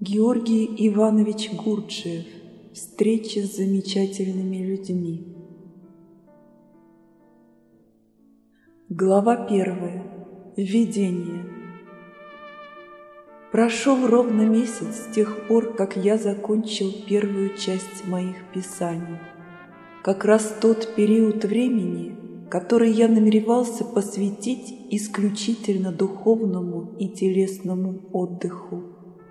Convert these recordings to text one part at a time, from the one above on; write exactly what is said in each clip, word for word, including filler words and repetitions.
Георгий Иванович Гурджиев. Встреча с замечательными людьми. Глава первая. Введение. Прошел ровно месяц с тех пор, как я закончил первую часть моих писаний. Как раз тот период времени, который я намеревался посвятить исключительно духовному и телесному отдыху.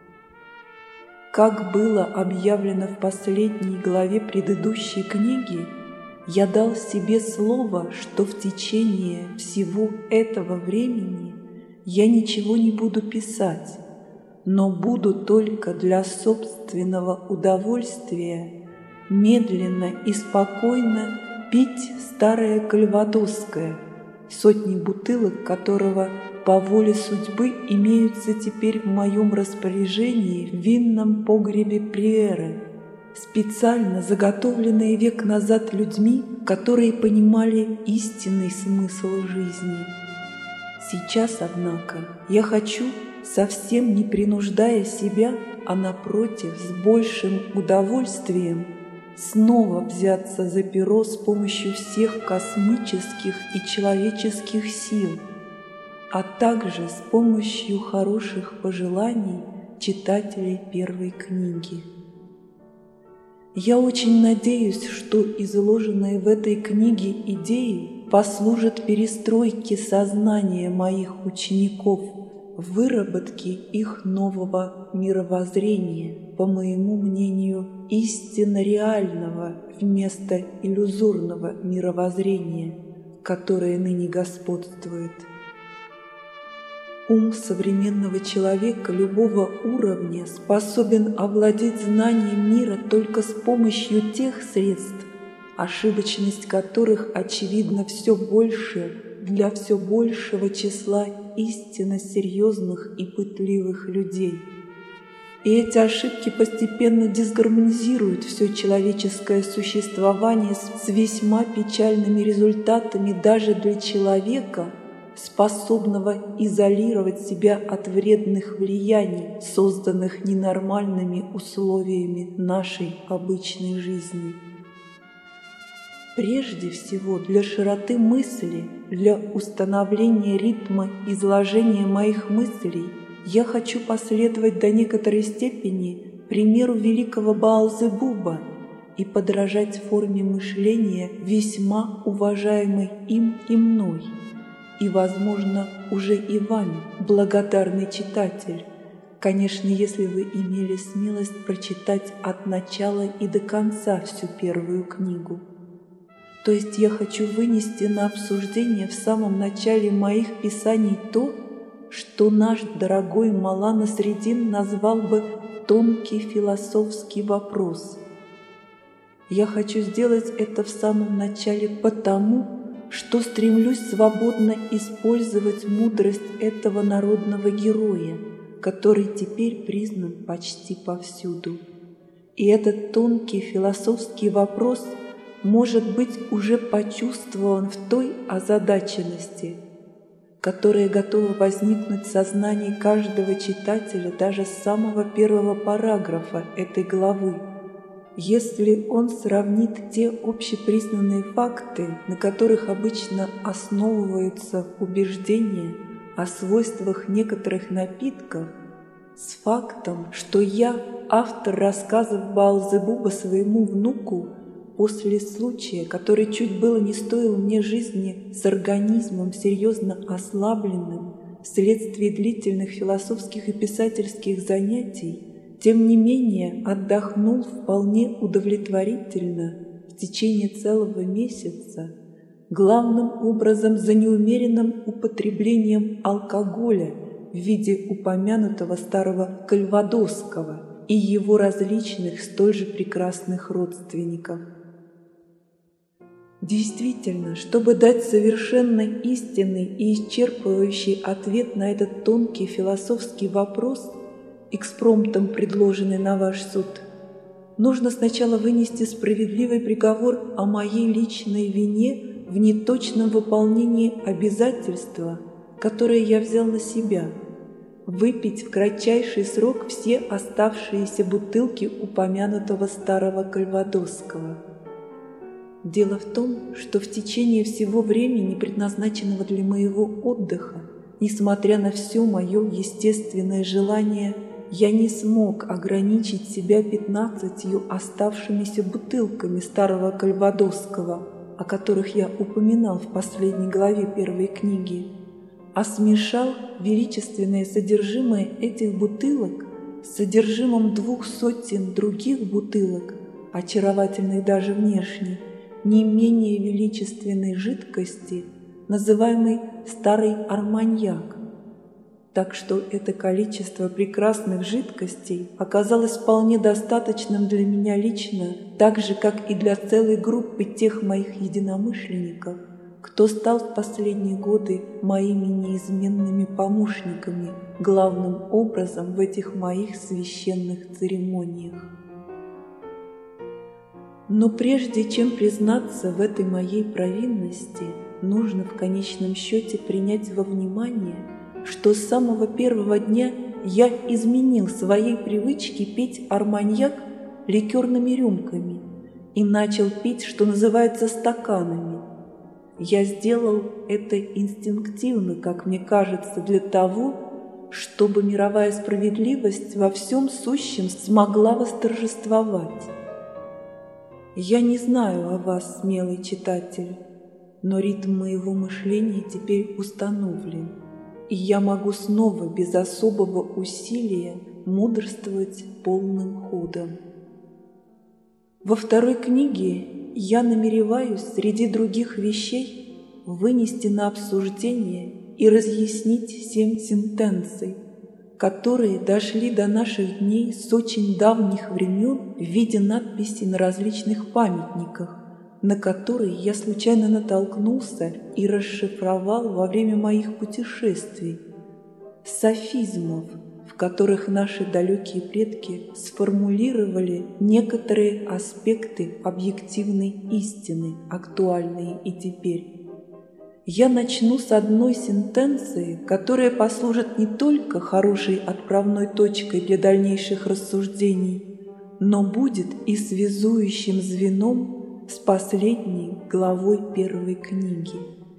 Как было объявлено в последней главе предыдущей книги, я дал себе слово, что в течение всего этого времени я ничего не буду писать, но буду только для собственного удовольствия медленно и спокойно пить старое кальвадосское, сотни бутылок которого по воле судьбы имеются теперь в моем распоряжении в винном погребе Приэры, специально заготовленные век назад людьми, которые понимали истинный смысл жизни. Сейчас, однако, я хочу, совсем не принуждая себя, а напротив, с большим удовольствием, снова взяться за перо с помощью всех космических и человеческих сил, а также с помощью хороших пожеланий читателей первой книги. Я очень надеюсь, что изложенные в этой книге идеи послужат перестройке сознания моих учеников, выработке их нового мировоззрения, по моему мнению, истинно реального вместо иллюзорного мировоззрения, которое ныне господствует. Ум современного человека любого уровня способен овладеть знанием мира только с помощью тех средств, ошибочность которых очевидна все больше для все большего числа истинно серьезных и пытливых людей. И эти ошибки постепенно дисгармонизируют все человеческое существование с весьма печальными результатами даже для человека, способного изолировать себя от вредных влияний, созданных ненормальными условиями нашей обычной жизни. Прежде всего, для широты мысли, для установления ритма изложения моих мыслей, я хочу последовать до некоторой степени примеру великого Баал-зебуба и подражать форме мышления, весьма уважаемой им и мной, и, возможно, уже и вами, благодарный читатель, конечно, если вы имели смелость прочитать от начала и до конца всю первую книгу. То есть я хочу вынести на обсуждение в самом начале моих писаний то, что наш дорогой Малла Насреддин назвал бы «тонкий философский вопрос». Я хочу сделать это в самом начале потому, что стремлюсь свободно использовать мудрость этого народного героя, который теперь признан почти повсюду. И этот тонкий философский вопрос может быть уже почувствован в той озадаченности, которая готова возникнуть в сознании каждого читателя даже с самого первого параграфа этой главы, если он сравнит те общепризнанные факты, на которых обычно основываются убеждения о свойствах некоторых напитков, с фактом, что я, автор рассказов Баал-зебуба своему внуку, после случая, который чуть было не стоил мне жизни с организмом серьезно ослабленным вследствие длительных философских и писательских занятий, тем не менее отдохнул вполне удовлетворительно в течение целого месяца, главным образом за неумеренным употреблением алкоголя в виде упомянутого старого кальвадосского и его различных столь же прекрасных родственников. Действительно, чтобы дать совершенно истинный и исчерпывающий ответ на этот тонкий философский вопрос, экспромтом предложенный на ваш суд, нужно сначала вынести справедливый приговор о моей личной вине в неточном выполнении обязательства, которое я взял на себя, выпить в кратчайший срок все оставшиеся бутылки упомянутого старого кальвадосского. Дело в том, что в течение всего времени, предназначенного для моего отдыха, несмотря на все мое естественное желание, я не смог ограничить себя пятнадцатью оставшимися бутылками старого кальвадосского, о которых я упоминал в последней главе первой книги, а смешал величественное содержимое этих бутылок с содержимым двух сотен других бутылок, очаровательной даже внешне, не менее величественной жидкости, называемой старый арманьяк. Так что это количество прекрасных жидкостей оказалось вполне достаточным для меня лично, так же, как и для целой группы тех моих единомышленников, кто стал в последние годы моими неизменными помощниками, главным образом в этих моих священных церемониях. Но прежде чем признаться в этой моей провинности, нужно в конечном счете принять во внимание, что с самого первого дня я изменил своей привычке пить арманьяк ликерными рюмками и начал пить, что называется, стаканами. Я сделал это инстинктивно, как мне кажется, для того, чтобы мировая справедливость во всем сущем смогла восторжествовать. Я не знаю о вас, смелый читатель, но ритм моего мышления теперь установлен, и я могу снова без особого усилия мудрствовать полным ходом. Во второй книге я намереваюсь среди других вещей вынести на обсуждение и разъяснить семь сентенций, которые дошли до наших дней с очень давних времен в виде надписей на различных памятниках, на которые я случайно натолкнулся и расшифровал во время моих путешествий, софизмов, в которых наши далекие предки сформулировали некоторые аспекты объективной истины, актуальные и теперь. Я начну с одной сентенции, которая послужит не только хорошей отправной точкой для дальнейших рассуждений, но будет и связующим звеном с последней главой первой книги.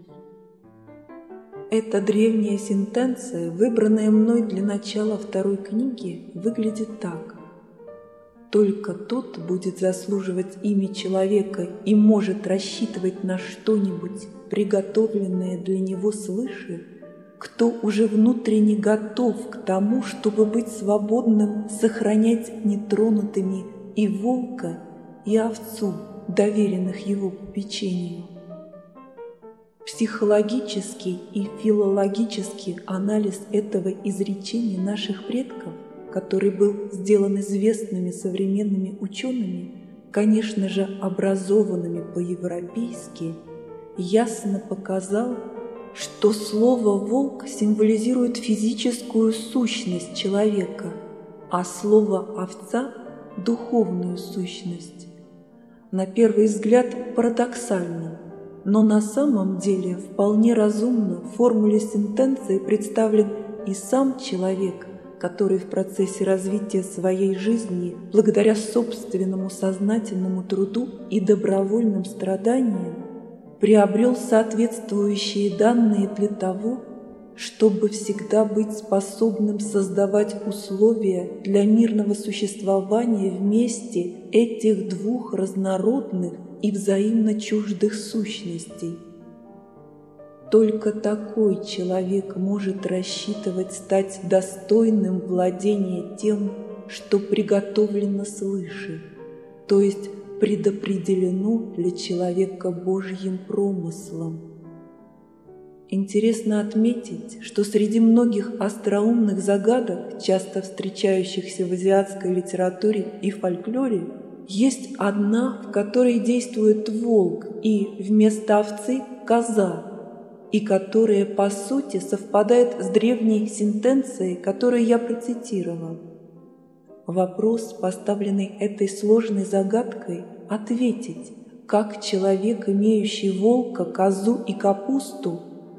Эта древняя сентенция, выбранная мной для начала второй книги, выглядит так. Только тот будет заслуживать имя человека и может рассчитывать на что-нибудь, приготовленное для него свыше, кто уже внутренне готов к тому, чтобы быть свободным, сохранять нетронутыми и волка, и овцу, доверенных его попечению. Психологический и филологический анализ этого изречения наших предков, который был сделан известными современными учеными, конечно же, образованными по-европейски, ясно показал, что слово «волк» символизирует физическую сущность человека, а слово «овца» – духовную сущность. На первый взгляд парадоксально, но на самом деле вполне разумно в формуле сентенции представлен и сам человек, который в процессе развития своей жизни, благодаря собственному сознательному труду и добровольным страданиям, приобрел соответствующие данные для того, чтобы всегда быть способным создавать условия для мирного существования вместе этих двух разнородных и взаимно чуждых сущностей. Только такой человек может рассчитывать стать достойным владения тем, что приготовлено свыше, то есть предопределено для человека Божьим промыслом. Интересно отметить, что среди многих остроумных загадок, часто встречающихся в азиатской литературе и фольклоре, есть одна, в которой действует волк и вместо овцы – коза, и которая по сути совпадает с древней сентенцией, которую я процитировал. Вопрос, поставленный этой сложной загадкой, ответить, как человек, имеющий волка, козу и капусту,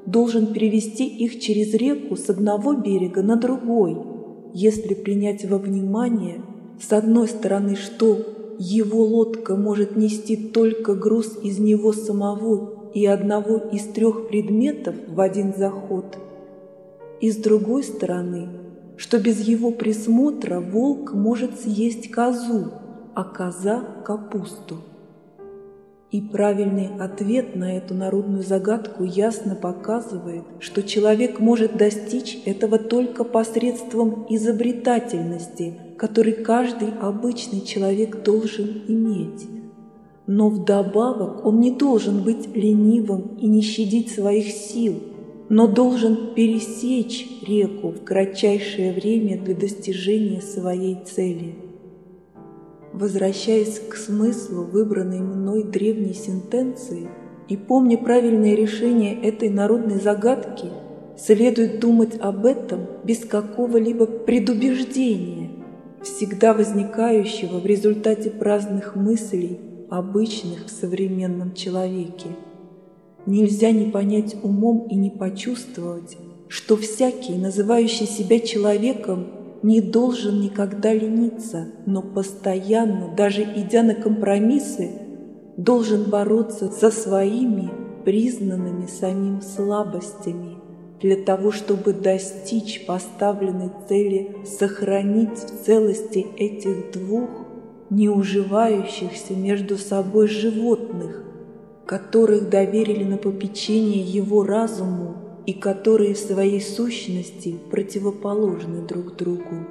должен перевести их через реку с одного берега на другой, если принять во внимание, с одной стороны, что его лодка может нести только груз из него самого и одного из трех предметов в один заход, и с другой стороны, что без его присмотра волк может съесть козу, а коза – капусту. И правильный ответ на эту народную загадку ясно показывает, что человек может достичь этого только посредством изобретательности, который каждый обычный человек должен иметь. Но вдобавок он не должен быть ленивым и не щадить своих сил, но должен пересечь реку в кратчайшее время для достижения своей цели. Возвращаясь к смыслу выбранной мной древней сентенции и помня правильное решение этой народной загадки, следует думать об этом без какого-либо предубеждения, всегда возникающего в результате праздных мыслей, обычных в современном человеке. Нельзя не понять умом и не почувствовать, что всякий, называющий себя человеком, не должен никогда лениться, но постоянно, даже идя на компромиссы, должен бороться со своими признанными самим слабостями для того, чтобы достичь поставленной цели сохранить в целости этих двух не уживающихся между собой животных, которых доверили на попечение его разуму и которые в своей сущности противоположны друг другу.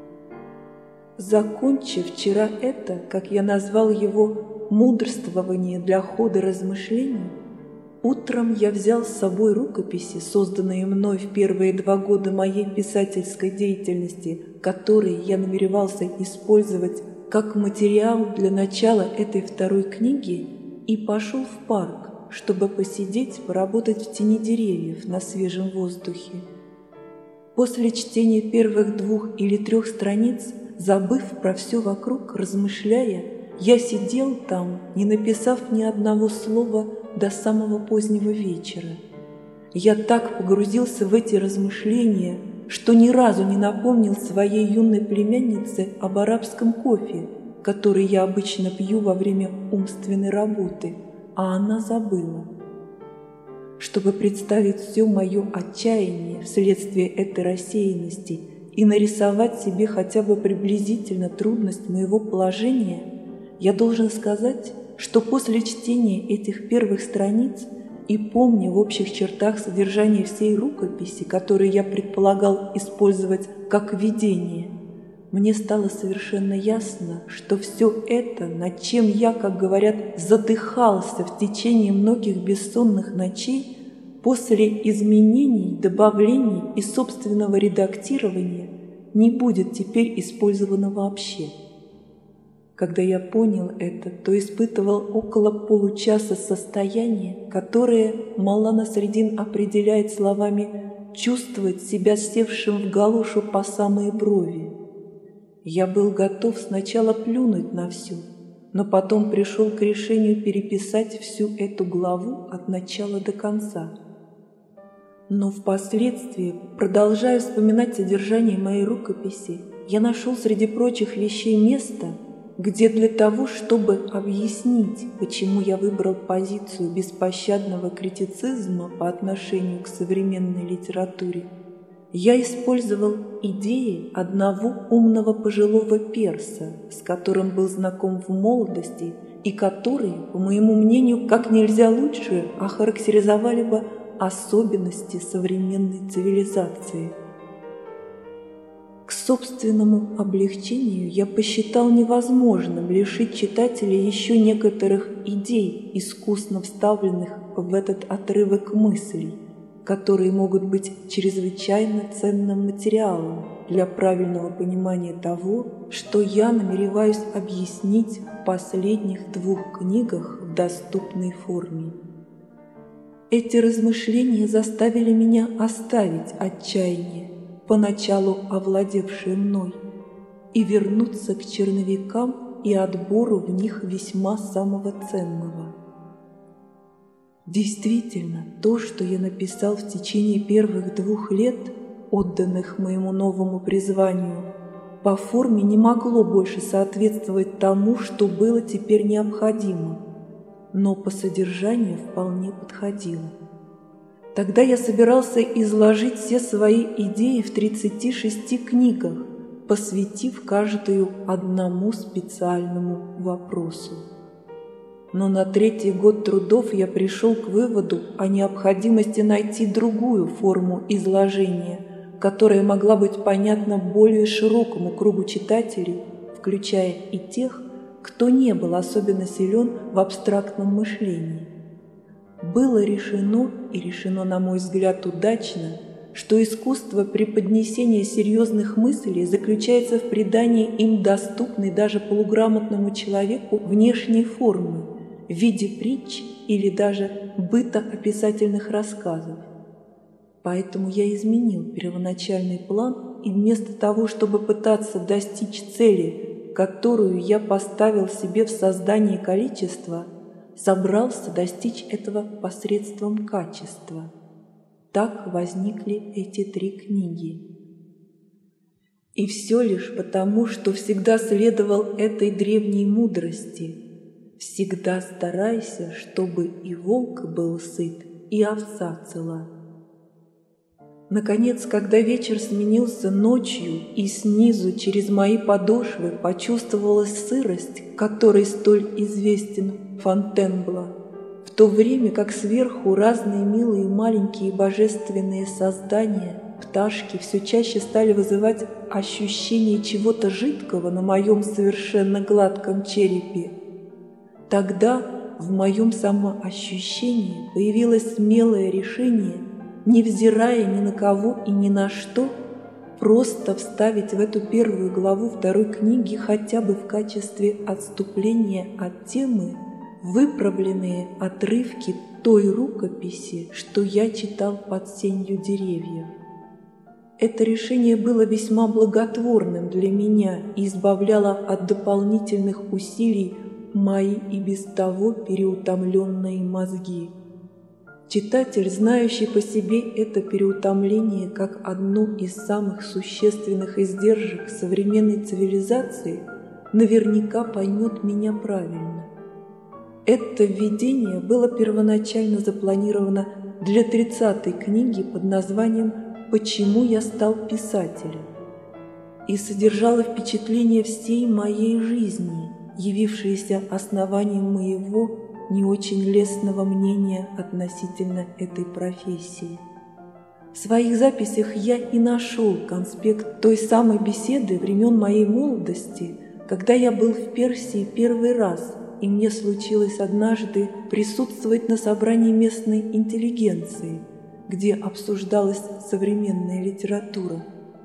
Закончив вчера это, как я назвал его, мудрствование для хода размышлений, утром я взял с собой рукописи, созданные мной в первые два года моей писательской деятельности, которые я намеревался использовать как материал для начала этой второй книги, и пошел в парк, чтобы посидеть, поработать в тени деревьев на свежем воздухе. После чтения первых двух или трех страниц, забыв про все вокруг, размышляя, я сидел там, не написав ни одного слова до самого позднего вечера. Я так погрузился в эти размышления, что ни разу не напомнил своей юной племяннице об арабском кофе, который я обычно пью во время умственной работы, а она забыла. Чтобы представить все мое отчаяние вследствие этой рассеянности и нарисовать себе хотя бы приблизительно трудность моего положения, я должен сказать, что после чтения этих первых страниц и помня в общих чертах содержание всей рукописи, которую я предполагал использовать как введение, мне стало совершенно ясно, что все это, над чем я, как говорят, задыхался в течение многих бессонных ночей, после изменений, добавлений и собственного редактирования не будет теперь использовано вообще. Когда я понял это, то испытывал около получаса состояние, которое Мавлана Насреддин определяет словами «чувствовать себя севшим в галошу по самые брови». Я был готов сначала плюнуть на все, но потом пришел к решению переписать всю эту главу от начала до конца. Но впоследствии, продолжая вспоминать содержание моей рукописи, я нашел среди прочих вещей место, где для того, чтобы объяснить, почему я выбрал позицию беспощадного критицизма по отношению к современной литературе, я использовал идеи одного умного пожилого перса, с которым был знаком в молодости и которые, по моему мнению, как нельзя лучше охарактеризовали бы особенности современной цивилизации. К собственному облегчению я посчитал невозможным лишить читателя еще некоторых идей, искусно вставленных в этот отрывок мыслей, которые могут быть чрезвычайно ценным материалом для правильного понимания того, что я намереваюсь объяснить в последних двух книгах в доступной форме. Эти размышления заставили меня оставить отчаяние, поначалу овладевшее мной, и вернуться к черновикам и отбору в них весьма самого ценного. Действительно, то, что я написал в течение первых двух лет, отданных моему новому призванию, по форме не могло больше соответствовать тому, что было теперь необходимо, но по содержанию вполне подходило. Тогда я собирался изложить все свои идеи в тридцати шести книгах, посвятив каждую одному специальному вопросу. Но на третий год трудов я пришел к выводу о необходимости найти другую форму изложения, которая могла быть понятна более широкому кругу читателей, включая и тех, кто не был особенно силен в абстрактном мышлении. Было решено, и решено, на мой взгляд, удачно, что искусство преподнесения серьезных мыслей заключается в придании им доступной даже полуграмотному человеку внешней формы в виде притч или даже бытоописательных рассказов. Поэтому я изменил первоначальный план, и вместо того, чтобы пытаться достичь цели, которую я поставил себе в создании количества, собрался достичь этого посредством качества. Так возникли эти три книги. И все лишь потому, что всегда следовал этой древней мудрости: всегда старайся, чтобы и волк был сыт, и овца цела. Наконец, когда вечер сменился ночью, и снизу через мои подошвы почувствовалась сырость, которой столь известен Фонтенбло, в то время как сверху разные милые маленькие божественные создания, пташки, все чаще стали вызывать ощущение чего-то жидкого на моем совершенно гладком черепе, тогда в моем самоощущении появилось смелое решение, невзирая ни на кого и ни на что, просто вставить в эту первую главу второй книги хотя бы в качестве отступления от темы выправленные отрывки той рукописи, что я читал под сенью деревьев. Это решение было весьма благотворным для меня и избавляло от дополнительных усилий мои и без того переутомленные мозги. Читатель, знающий по себе это переутомление как одну из самых существенных издержек современной цивилизации, наверняка поймет меня правильно. Это введение было первоначально запланировано для тридцатой книги под названием «Почему я стал писателем?» и содержало впечатление всей моей жизни, явившееся основанием моего не очень лестного мнения относительно этой профессии. В своих записях я и нашел конспект той самой беседы времен моей молодости, когда я был в Персии первый раз, и мне случилось однажды присутствовать на собрании местной интеллигенции, где обсуждалась современная литература.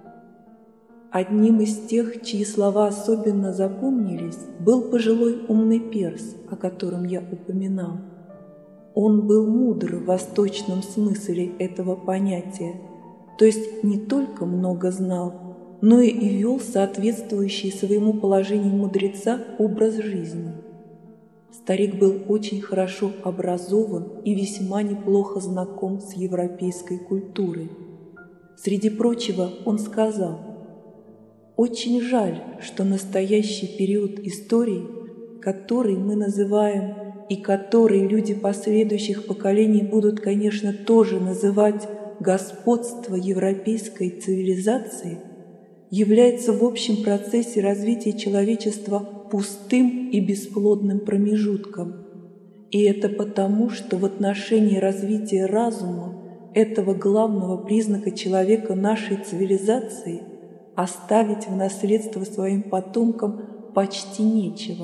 Одним из тех, чьи слова особенно запомнились, был пожилой умный перс, о котором я упоминал. Он был мудр в восточном смысле этого понятия, то есть не только много знал, но и вел соответствующий своему положению мудреца образ жизни. Старик был очень хорошо образован и весьма неплохо знаком с европейской культурой. Среди прочего он сказал: «Очень жаль, что настоящий период истории, который мы называем и который люди последующих поколений будут, конечно, тоже называть господство европейской цивилизации, является в общем процессе развития человечества пустым и бесплодным промежутком. И это потому, что в отношении развития разума, этого главного признака человека нашей цивилизации, оставить в наследство своим потомкам почти нечего.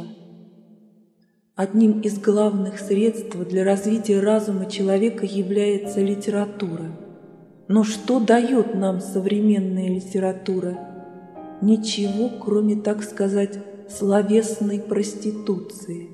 Одним из главных средств для развития разума человека является литература. Но что дает нам современная литература? Ничего, кроме, так сказать, словесной проституции.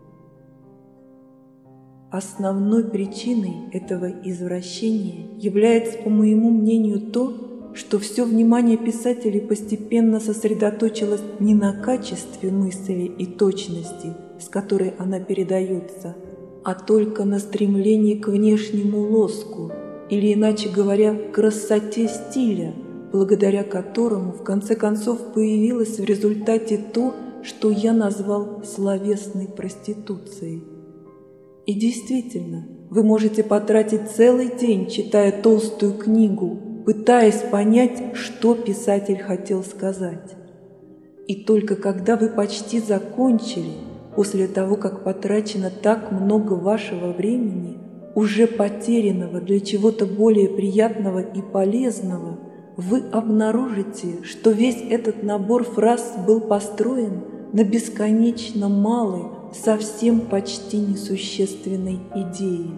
Основной причиной этого извращения является, по моему мнению, то, что все внимание писателей постепенно сосредоточилось не на качестве мысли и точности, с которой она передается, а только на стремлении к внешнему лоску, или, иначе говоря, к красоте стиля, благодаря которому в конце концов появилось в результате то, что я назвал словесной проституцией. И действительно, вы можете потратить целый день, читая толстую книгу, пытаясь понять, что писатель хотел сказать. И только когда вы почти закончили, после того, как потрачено так много вашего времени, уже потерянного для чего-то более приятного и полезного, вы обнаружите, что весь этот набор фраз был построен на бесконечно малой, совсем почти несущественной идее.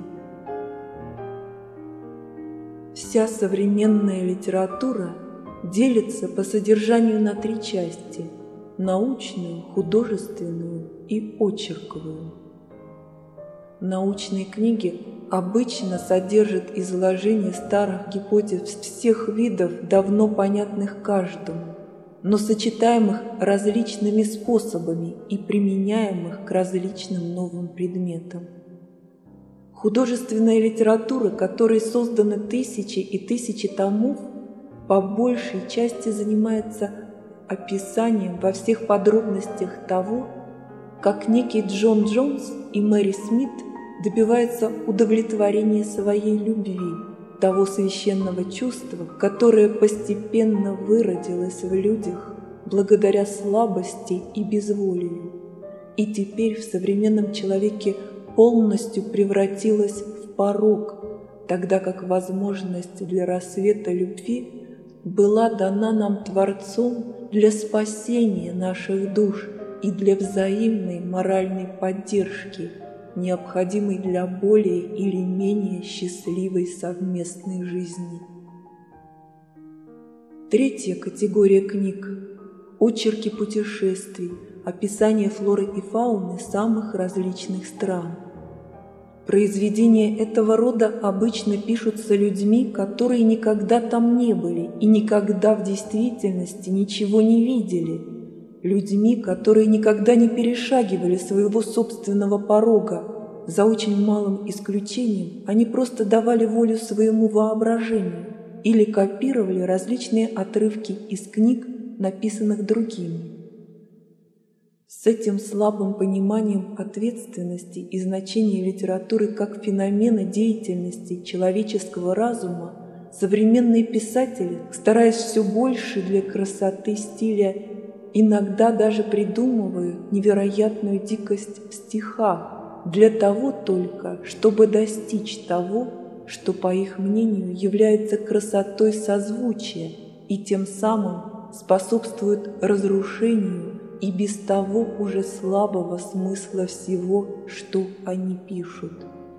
Вся современная литература делится по содержанию на три части – научную, художественную и очерковую. Научные книги обычно содержат изложение старых гипотез всех видов, давно понятных каждому, но сочетаемых различными способами и применяемых к различным новым предметам. Художественная литература, которой созданы тысячи и тысячи томов, по большей части занимается описанием во всех подробностях того, как некий Джон Джонс и Мэри Смит добиваются удовлетворения своей любви, того священного чувства, которое постепенно выродилось в людях благодаря слабости и безволию, и теперь в современном человеке полностью превратилось в порок, тогда как возможность для рассвета любви была дана нам Творцом для спасения наших душ и для взаимной моральной поддержки, необходимой для более или менее счастливой совместной жизни. Третья категория книг – очерки путешествий, описание флоры и фауны самых различных стран. Произведения этого рода обычно пишутся людьми, которые никогда там не были и никогда в действительности ничего не видели, людьми, которые никогда не перешагивали своего собственного порога. За очень малым исключением они просто давали волю своему воображению или копировали различные отрывки из книг, написанных другими. С этим слабым пониманием ответственности и значения литературы как феномена деятельности человеческого разума современные писатели, стараясь все больше для красоты стиля, иногда даже придумывают невероятную дикость в стихах для того только, чтобы достичь того, что, по их мнению, является красотой созвучия и тем самым способствует разрушению и без того уже слабого смысла всего, что они пишут.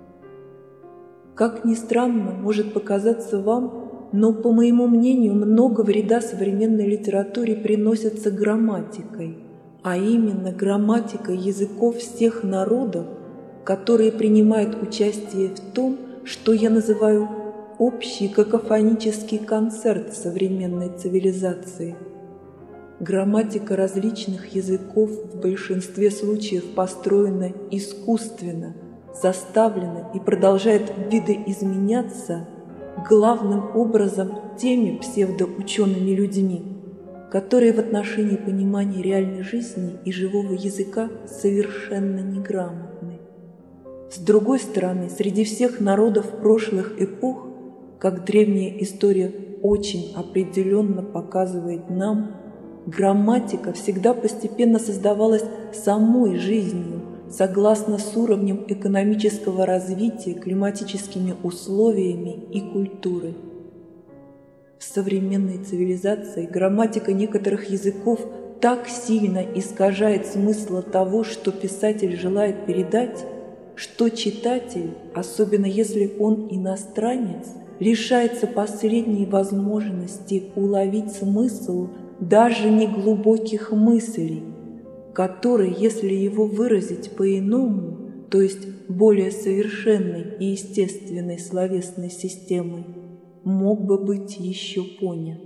Как ни странно может показаться вам, но, по моему мнению, много вреда современной литературе приносится грамматикой, а именно грамматикой языков всех народов, которые принимают участие в том, что я называю общий какофонический концерт современной цивилизации. Грамматика различных языков в большинстве случаев построена искусственно, заставлена и продолжает видоизменяться главным образом теми псевдоучеными людьми, которые в отношении понимания реальной жизни и живого языка совершенно неграмотны. С другой стороны, среди всех народов прошлых эпох, как древняя история очень определенно показывает нам, грамматика всегда постепенно создавалась самой жизнью, согласно с уровнем экономического развития, климатическими условиями и культурой. В современной цивилизации грамматика некоторых языков так сильно искажает смысл того, что писатель желает передать, что читатель, особенно если он иностранец, лишается последней возможности уловить смысл даже неглубоких мыслей, который, если его выразить по-иному, то есть более совершенной и естественной словесной системой, мог бы быть еще понят.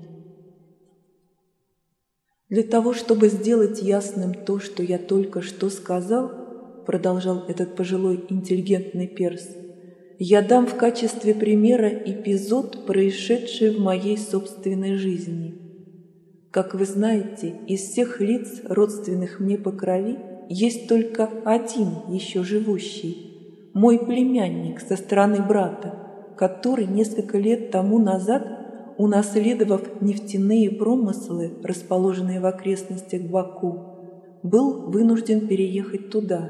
Для того, чтобы сделать ясным то, что я только что сказал, продолжал этот пожилой интеллигентный перс, я дам в качестве примера эпизод, происшедший в моей собственной жизни. Как вы знаете, из всех лиц, родственных мне по крови, есть только один еще живущий, мой племянник со стороны брата, который несколько лет тому назад, унаследовав нефтяные промыслы, расположенные в окрестностях Баку, был вынужден переехать туда.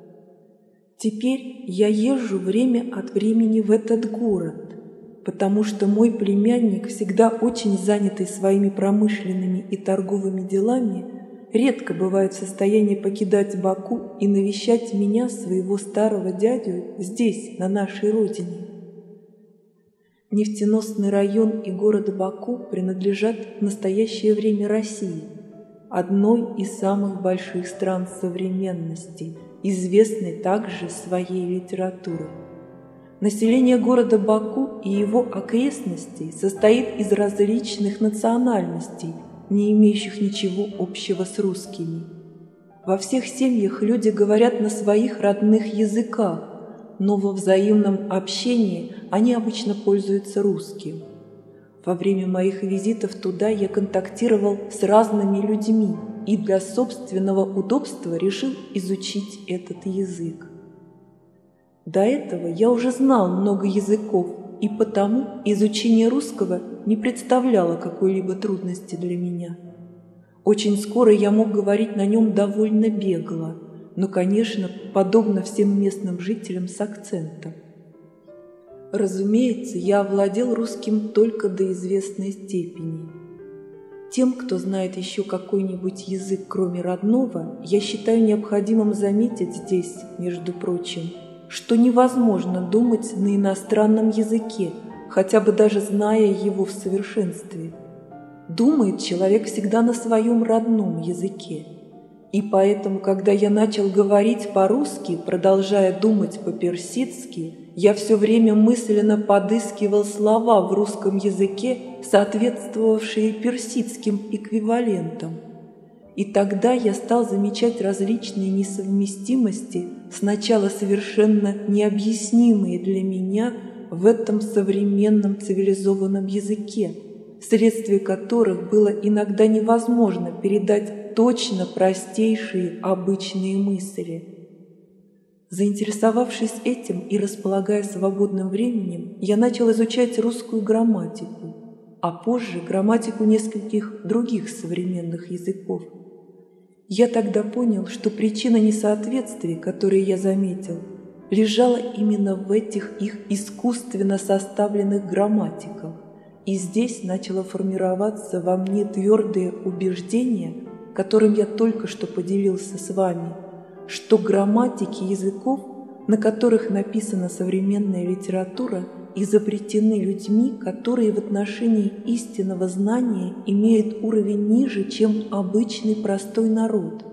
Теперь я езжу время от времени в этот город, потому что мой племянник, всегда очень занятый своими промышленными и торговыми делами, редко бывает в состоянии покидать Баку и навещать меня, своего старого дядю, здесь, на нашей родине. Нефтеносный район и город Баку принадлежат в настоящее время России, одной из самых больших стран современности, известной также своей литературой. Население города Баку и его окрестностей состоит из различных национальностей, не имеющих ничего общего с русскими. Во всех семьях люди говорят на своих родных языках, но во взаимном общении они обычно пользуются русским. Во время моих визитов туда я контактировал с разными людьми и для собственного удобства решил изучить этот язык. До этого я уже знал много языков, и потому изучение русского не представляло какой-либо трудности для меня. Очень скоро я мог говорить на нем довольно бегло, но, конечно, подобно всем местным жителям с акцентом. Разумеется, я овладел русским только до известной степени. Тем, кто знает еще какой-нибудь язык, кроме родного, я считаю необходимым заметить здесь, между прочим, что невозможно думать на иностранном языке, хотя бы даже зная его в совершенстве. Думает человек всегда на своем родном языке. И поэтому, когда я начал говорить по-русски, продолжая думать по-персидски, я все время мысленно подыскивал слова в русском языке, соответствовавшие персидским эквивалентам. И тогда я стал замечать различные несовместимости, сначала совершенно необъяснимые для меня в этом современном цивилизованном языке, вследствие которых было иногда невозможно передать точно простейшие обычные мысли. Заинтересовавшись этим и располагая свободным временем, я начал изучать русскую грамматику, а позже грамматику нескольких других современных языков. Я тогда понял, что причина несоответствий, которые я заметил, лежала именно в этих их искусственно составленных грамматиках, и здесь начало формироваться во мне твердое убеждение, которым я только что поделился с вами, что грамматики языков, на которых написана современная литература, изобретены людьми, которые в отношении истинного знания имеют уровень ниже, чем обычный простой народ.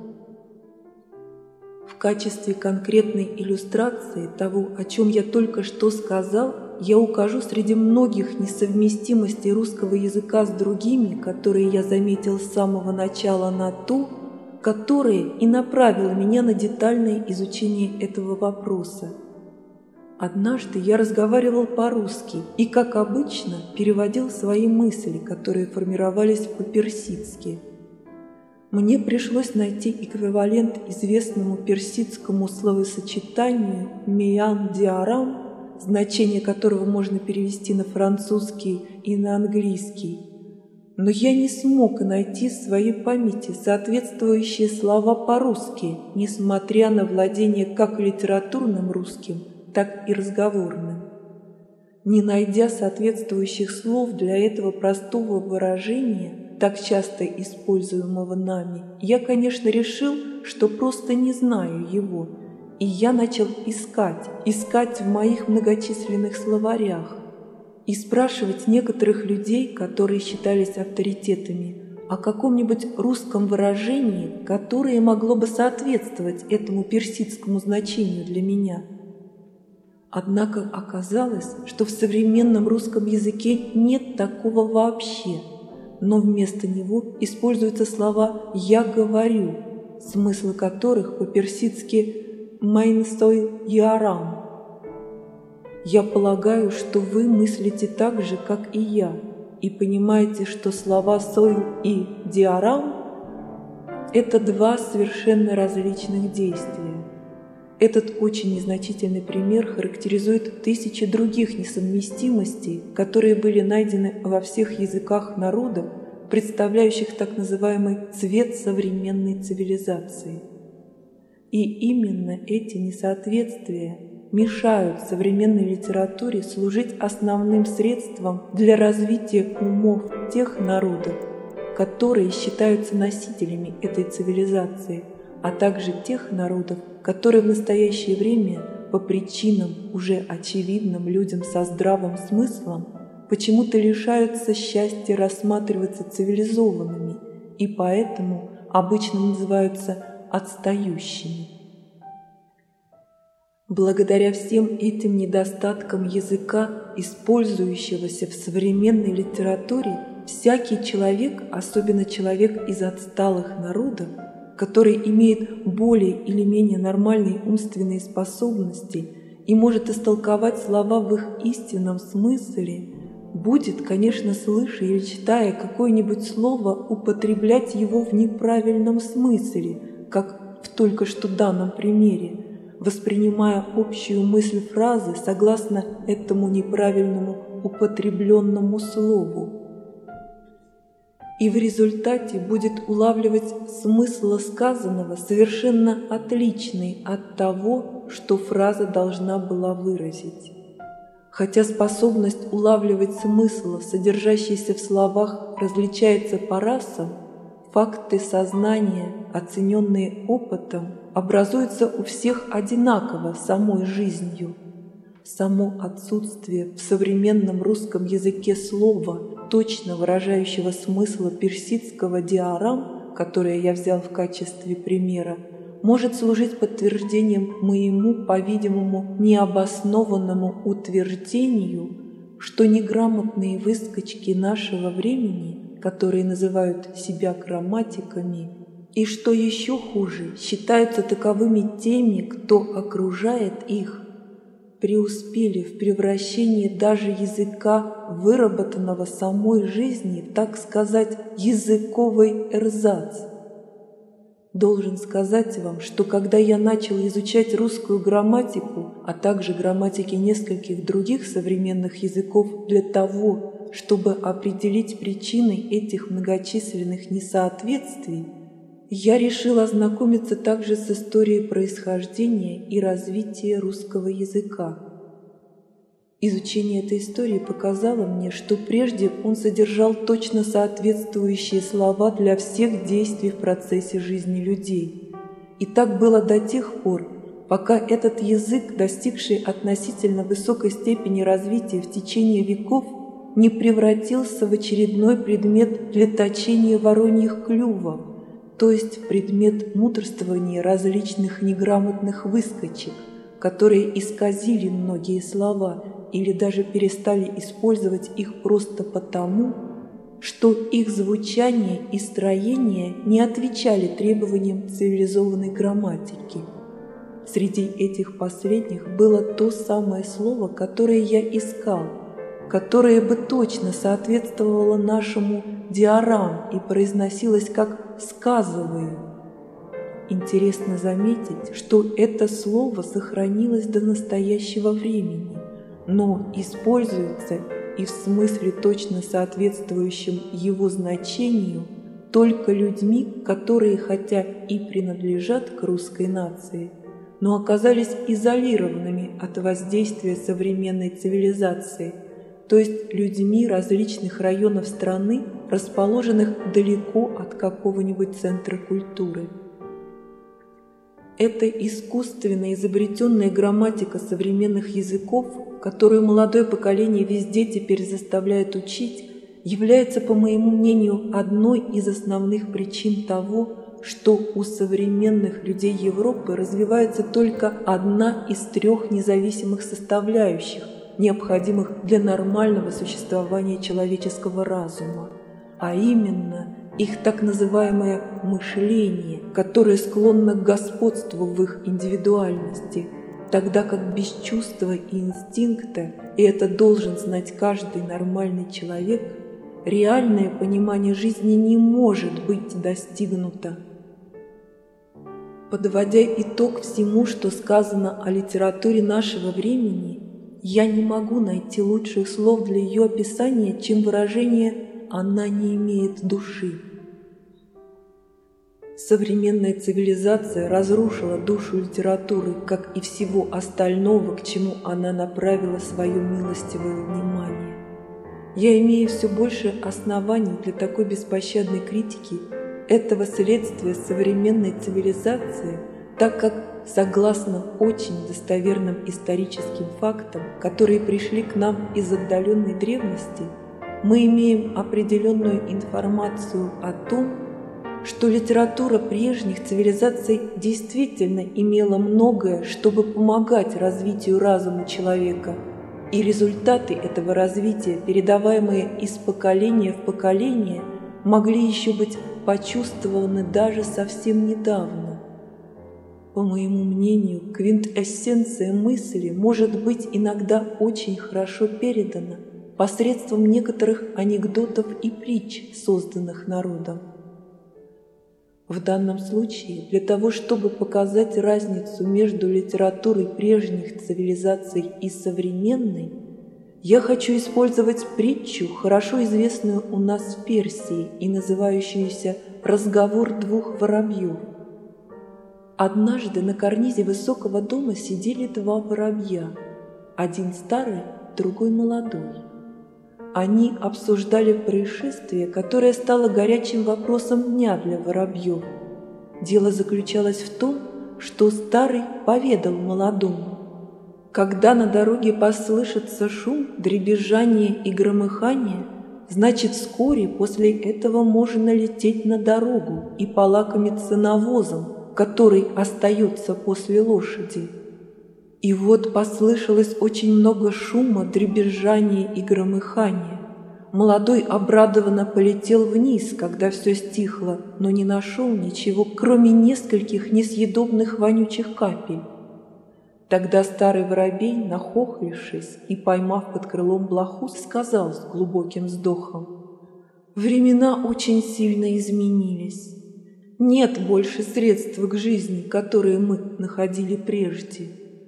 В качестве конкретной иллюстрации того, о чем я только что сказал, я укажу среди многих несовместимостей русского языка с другими, которые я заметил с самого начала, на то, которое и направило меня на детальное изучение этого вопроса. Однажды я разговаривал по-русски и, как обычно, переводил свои мысли, которые формировались по-персидски. Мне пришлось найти эквивалент известному персидскому словосочетанию «миян-диарам», значение которого можно перевести на французский и на английский. Но я не смог найти в своей памяти соответствующие слова по-русски, несмотря на владение как литературным русским, так и разговорным. Не найдя соответствующих слов для этого простого выражения, так часто используемого нами, я, конечно, решил, что просто не знаю его, и я начал искать, искать в моих многочисленных словарях и спрашивать некоторых людей, которые считались авторитетами, о каком-нибудь русском выражении, которое могло бы соответствовать этому персидскому значению для меня. Однако оказалось, что в современном русском языке нет такого вообще, но вместо него используются слова «я говорю», смысл которых по-персидски «Майн сой Ярам». Я полагаю, что вы мыслите так же, как и я, и понимаете, что слова «сой» и «диарам» — это два совершенно различных действия. Этот очень незначительный пример характеризует тысячи других несовместимостей, которые были найдены во всех языках народов, представляющих так называемый цвет современной цивилизации. И именно эти несоответствия мешают современной литературе служить основным средством для развития умов тех народов, которые считаются носителями этой цивилизации, а также тех народов, которые в настоящее время по причинам, уже очевидным людям со здравым смыслом, почему-то лишаются счастья рассматриваться цивилизованными и поэтому обычно называются отстающими. Благодаря всем этим недостаткам языка, использующегося в современной литературе, всякий человек, особенно человек из отсталых народов, который имеет более или менее нормальные умственные способности и может истолковать слова в их истинном смысле, будет, конечно, слыша или читая какое-нибудь слово, употреблять его в неправильном смысле, как в только что данном примере, воспринимая общую мысль фразы согласно этому неправильному употребленному слову. И в результате будет улавливать смысл сказанного совершенно отличный от того, что фраза должна была выразить. Хотя способность улавливать смысл, содержащийся в словах, различается по расам, факты сознания, оцененные опытом, образуются у всех одинаково самой жизнью. Само отсутствие в современном русском языке слова, точно выражающего смысл персидского «диарам», которое я взял в качестве примера, может служить подтверждением моему, по-видимому, необоснованному утверждению, что неграмотные выскочки нашего времени, которые называют себя грамматиками, и, что еще хуже, считаются таковыми теми, кто окружает их, преуспели в превращении даже языка, выработанного самой жизни, так сказать, языковый эрзац. Должен сказать вам, что когда я начал изучать русскую грамматику, а также грамматики нескольких других современных языков для того, чтобы определить причины этих многочисленных несоответствий, я решил ознакомиться также с историей происхождения и развития русского языка. Изучение этой истории показало мне, что прежде он содержал точно соответствующие слова для всех действий в процессе жизни людей. И так было до тех пор, пока этот язык, достигший относительно высокой степени развития в течение веков, не превратился в очередной предмет для точения вороньих клювов, то есть предмет мудрствования различных неграмотных выскочек, которые исказили многие слова или даже перестали использовать их просто потому, что их звучание и строение не отвечали требованиям цивилизованной грамматики. Среди этих последних было то самое слово, которое я искал, которое бы точно соответствовало нашему «диарам» и произносилось как «сказываю». Интересно заметить, что это слово сохранилось до настоящего времени, но используется и в смысле точно соответствующем его значению только людьми, которые хотя и принадлежат к русской нации, но оказались изолированными от воздействия современной цивилизации, то есть людьми различных районов страны, расположенных далеко от какого-нибудь центра культуры. Эта искусственно изобретенная грамматика современных языков, которую молодое поколение везде теперь заставляет учить, является, по моему мнению, одной из основных причин того, что у современных людей Европы развивается только одна из трех независимых составляющих, необходимых для нормального существования человеческого разума, а именно их так называемое «мышление», которое склонно к господству в их индивидуальности, тогда как без чувства и инстинкта, и это должен знать каждый нормальный человек, реальное понимание жизни не может быть достигнуто. Подводя итог всему, что сказано о литературе нашего времени, я не могу найти лучших слов для ее описания, чем выражение «она не имеет души». Современная цивилизация разрушила душу литературы, как и всего остального, к чему она направила свое милостивое внимание. Я имею все больше оснований для такой беспощадной критики этого следствия современной цивилизации, так как, согласно очень достоверным историческим фактам, которые пришли к нам из отдаленной древности, мы имеем определенную информацию о том, что литература прежних цивилизаций действительно имела многое, чтобы помогать развитию разума человека, и результаты этого развития, передаваемые из поколения в поколение, могли еще быть почувствованы даже совсем недавно. По моему мнению, квинтэссенция мысли может быть иногда очень хорошо передана посредством некоторых анекдотов и притч, созданных народом. В данном случае, для того, чтобы показать разницу между литературой прежних цивилизаций и современной, я хочу использовать притчу, хорошо известную у нас в Персии и называющуюся «Разговор двух воробьев». Однажды на карнизе высокого дома сидели два воробья, один старый, другой молодой. Они обсуждали происшествие, которое стало горячим вопросом дня для воробьев. Дело заключалось в том, что старый поведал молодому: когда на дороге послышится шум, дребезжание и громыхание, значит, вскоре после этого можно лететь на дорогу и полакомиться навозом, который остается после лошади. И вот послышалось очень много шума, дребезжания и громыхания. Молодой обрадованно полетел вниз, когда все стихло, но не нашел ничего, кроме нескольких несъедобных вонючих капель. Тогда старый воробей, нахохлившись и поймав под крылом блоху, сказал с глубоким вздохом: «Времена очень сильно изменились. Нет больше средств к жизни, которые мы находили прежде».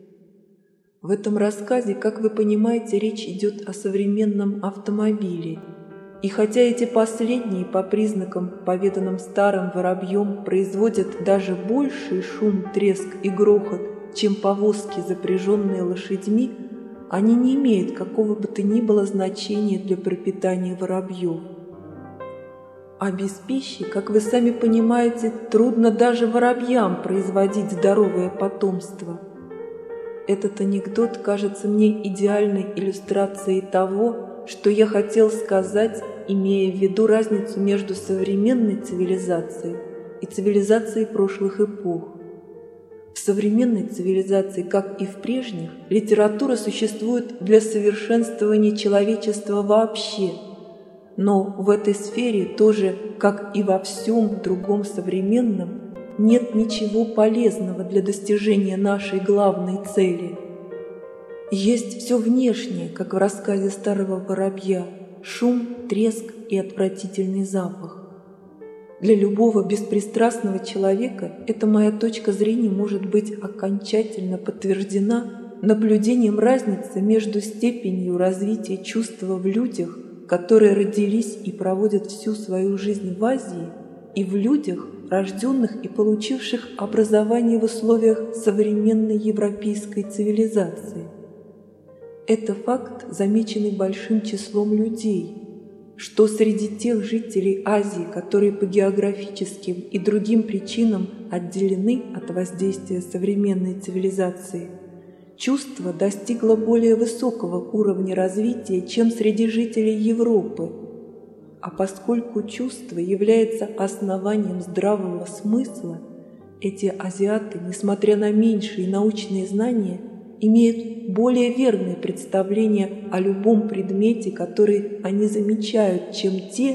В этом рассказе, как вы понимаете, речь идет о современном автомобиле. И хотя эти последние, по признакам, поведанным старым воробьем, производят даже больший шум, треск и грохот, чем повозки, запряженные лошадьми, они не имеют какого бы то ни было значения для пропитания воробьев. А без пищи, как вы сами понимаете, трудно даже воробьям производить здоровое потомство. Этот анекдот кажется мне идеальной иллюстрацией того, что я хотел сказать, имея в виду разницу между современной цивилизацией и цивилизацией прошлых эпох. В современной цивилизации, как и в прежних, литература существует для совершенствования человечества вообще. Но в этой сфере тоже, как и во всем другом современном, нет ничего полезного для достижения нашей главной цели. Есть все внешнее, как в рассказе старого воробья: шум, треск и отвратительный запах. Для любого беспристрастного человека эта моя точка зрения может быть окончательно подтверждена наблюдением разницы между степенью развития чувства в людях, которые родились и проводят всю свою жизнь в Азии, и в людях, рожденных и получивших образование в условиях современной европейской цивилизации. Это факт, замеченный большим числом людей, что среди тех жителей Азии, которые по географическим и другим причинам отделены от воздействия современной цивилизации, чувство достигло более высокого уровня развития, чем среди жителей Европы. А поскольку чувство является основанием здравого смысла, эти азиаты, несмотря на меньшие научные знания, имеют более верное представление о любом предмете, который они замечают, чем те,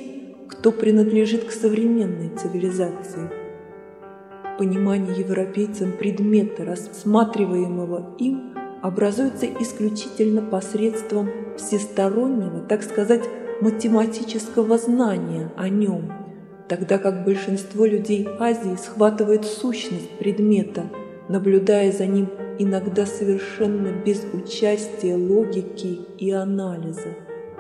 кто принадлежит к современной цивилизации. Понимание европейцам предмета, рассматриваемого им, образуется исключительно посредством всестороннего, так сказать, математического знания о нем, тогда как большинство людей Азии схватывает сущность предмета, наблюдая за ним иногда совершенно без участия логики и анализа.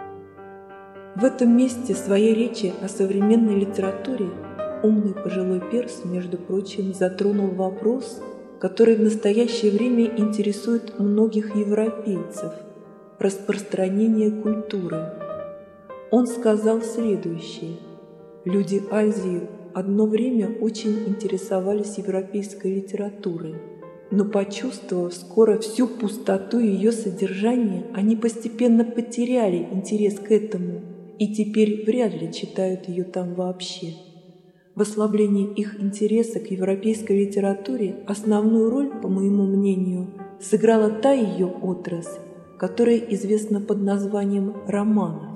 В этом месте своей речи о современной литературе умный пожилой перс, между прочим, затронул вопрос, который в настоящее время интересует многих европейцев – распространение культуры. Он сказал следующее: люди Азии одно время очень интересовались европейской литературой, но, почувствовав скоро всю пустоту ее содержания, они постепенно потеряли интерес к этому и теперь вряд ли читают ее там вообще. В ослаблении их интереса к европейской литературе основную роль, по моему мнению, сыграла та ее отрасль, которая известна под названием романов.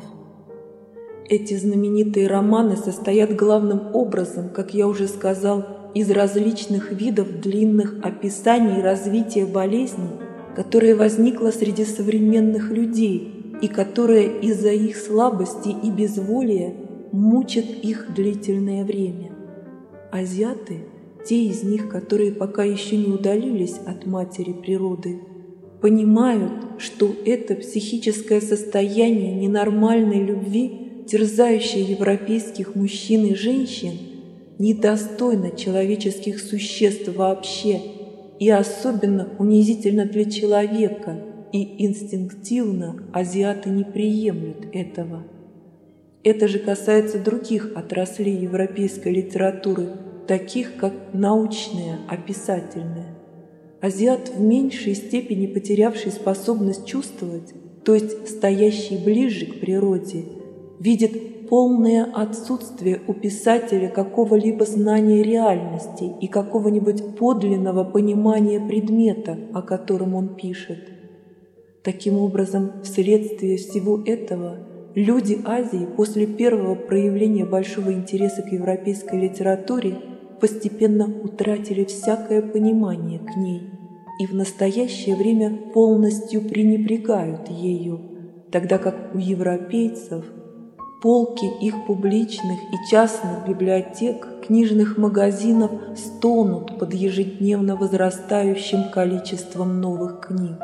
Эти знаменитые романы состоят главным образом, как я уже сказал, из различных видов длинных описаний развития болезни, которая возникла среди современных людей и которая из-за их слабости и безволия мучит их длительное время. Азиаты, те из них, которые пока еще не удалились от матери природы, понимают, что это психическое состояние ненормальной любви, терзающее европейских мужчин и женщин, недостойно человеческих существ вообще и особенно унизительно для человека, и инстинктивно азиаты не приемлют этого. Это же касается других отраслей европейской литературы, таких как научная, описательная. Азиат, в меньшей степени потерявший способность чувствовать, то есть стоящий ближе к природе, видит полное отсутствие у писателя какого-либо знания реальности и какого-нибудь подлинного понимания предмета, о котором он пишет. Таким образом, вследствие всего этого, люди Азии после первого проявления большого интереса к европейской литературе постепенно утратили всякое понимание к ней и в настоящее время полностью пренебрегают ею, тогда как у европейцев полки их публичных и частных библиотек, книжных магазинов стонут под ежедневно возрастающим количеством новых книг.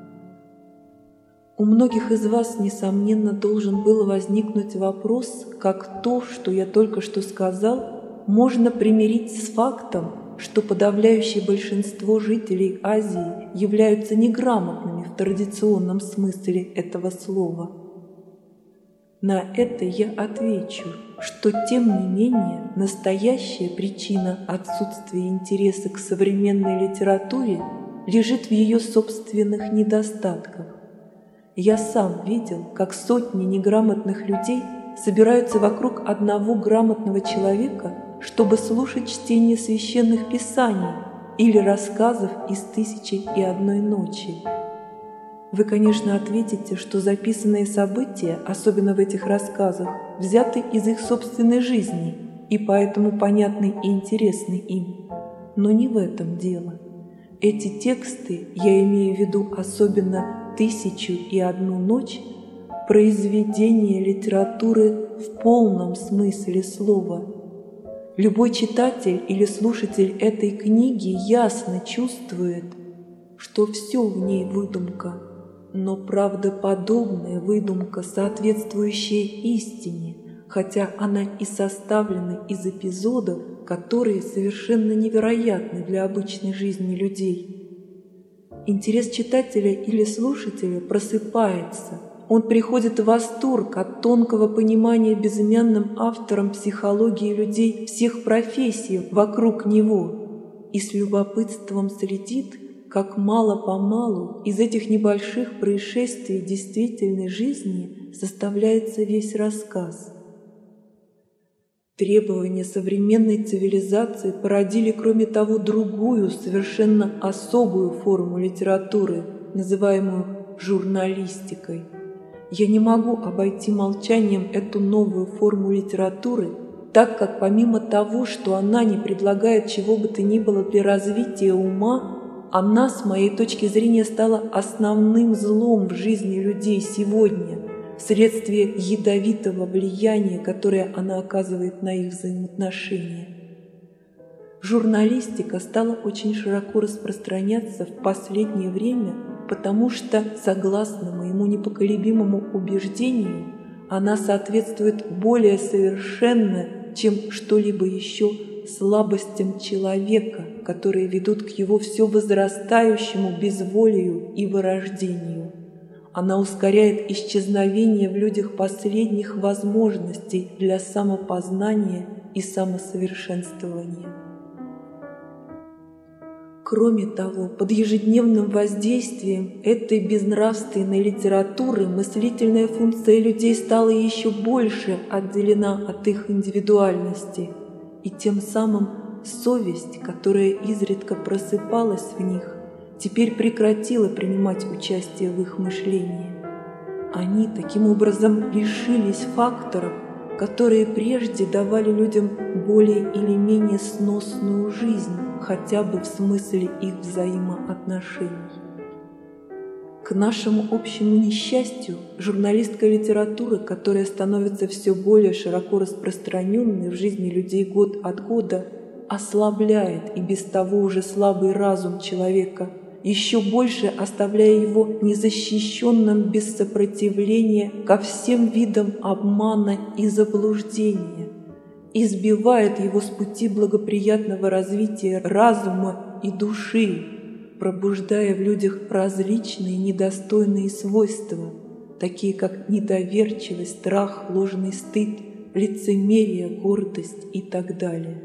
У многих из вас, несомненно, должен был возникнуть вопрос, как то, что я только что сказал, можно примирить с фактом, что подавляющее большинство жителей Азии являются неграмотными в традиционном смысле этого слова. На это я отвечу, что тем не менее настоящая причина отсутствия интереса к современной литературе лежит в ее собственных недостатках. Я сам видел, как сотни неграмотных людей собираются вокруг одного грамотного человека, чтобы слушать чтение священных писаний или рассказов из «Тысячи и одной ночи». Вы, конечно, ответите, что записанные события, особенно в этих рассказах, взяты из их собственной жизни и поэтому понятны и интересны им. Но не в этом дело. Эти тексты, я имею в виду особенно «Тысячу и одну ночь», произведение литературы в полном смысле слова. Любой читатель или слушатель этой книги ясно чувствует, что все в ней выдумка, но правдоподобная выдумка, соответствующая истине, хотя она и составлена из эпизодов, которые совершенно невероятны для обычной жизни людей. Интерес читателя или слушателя просыпается, он приходит в восторг от тонкого понимания безымянным автором психологии людей всех профессий вокруг него и с любопытством следит, как мало-помалу из этих небольших происшествий действительной жизни составляется весь рассказ. Требования современной цивилизации породили, кроме того, другую, совершенно особую форму литературы, называемую журналистикой. Я не могу обойти молчанием эту новую форму литературы, так как помимо того, что она не предлагает чего бы то ни было для развития ума, она, с моей точки зрения, стала основным злом в жизни людей сегодня, вследствие ядовитого влияния, которое она оказывает на их взаимоотношения. Журналистика стала очень широко распространяться в последнее время, потому что, согласно моему непоколебимому убеждению, она соответствует более совершенно, чем что-либо еще, слабостям человека, которые ведут к его все возрастающему безволию и вырождению. Она ускоряет исчезновение в людях последних возможностей для самопознания и самосовершенствования. Кроме того, под ежедневным воздействием этой безнравственной литературы мыслительная функция людей стала еще больше отделена от их индивидуальности, и тем самым совесть, которая изредка просыпалась в них, теперь прекратила принимать участие в их мышлении. Они таким образом лишились факторов, которые прежде давали людям более или менее сносную жизнь, хотя бы в смысле их взаимоотношений. К нашему общему несчастью, журналистская литература, которая становится все более широко распространенной в жизни людей год от года, ослабляет и без того уже слабый разум человека, еще больше оставляя его незащищенным без сопротивления ко всем видам обмана и заблуждения, избивает его с пути благоприятного развития разума и души, пробуждая в людях различные недостойные свойства, такие как недоверчивость, страх, ложный стыд, лицемерие, гордость и так далее.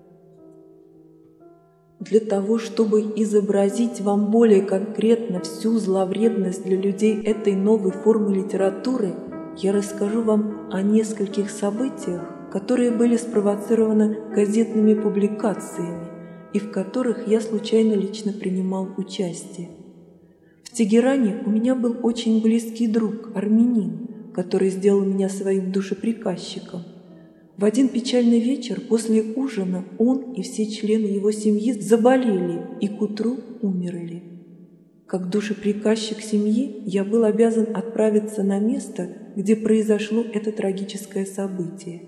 Для того, чтобы изобразить вам более конкретно всю зловредность для людей этой новой формы литературы, я расскажу вам о нескольких событиях, которые были спровоцированы газетными публикациями и в которых я случайно лично принимал участие. В Тегеране у меня был очень близкий друг, армянин, который сделал меня своим душеприказчиком. В один печальный вечер после ужина он и все члены его семьи заболели и к утру умерли. Как душеприказчик семьи я был обязан отправиться на место, где произошло это трагическое событие.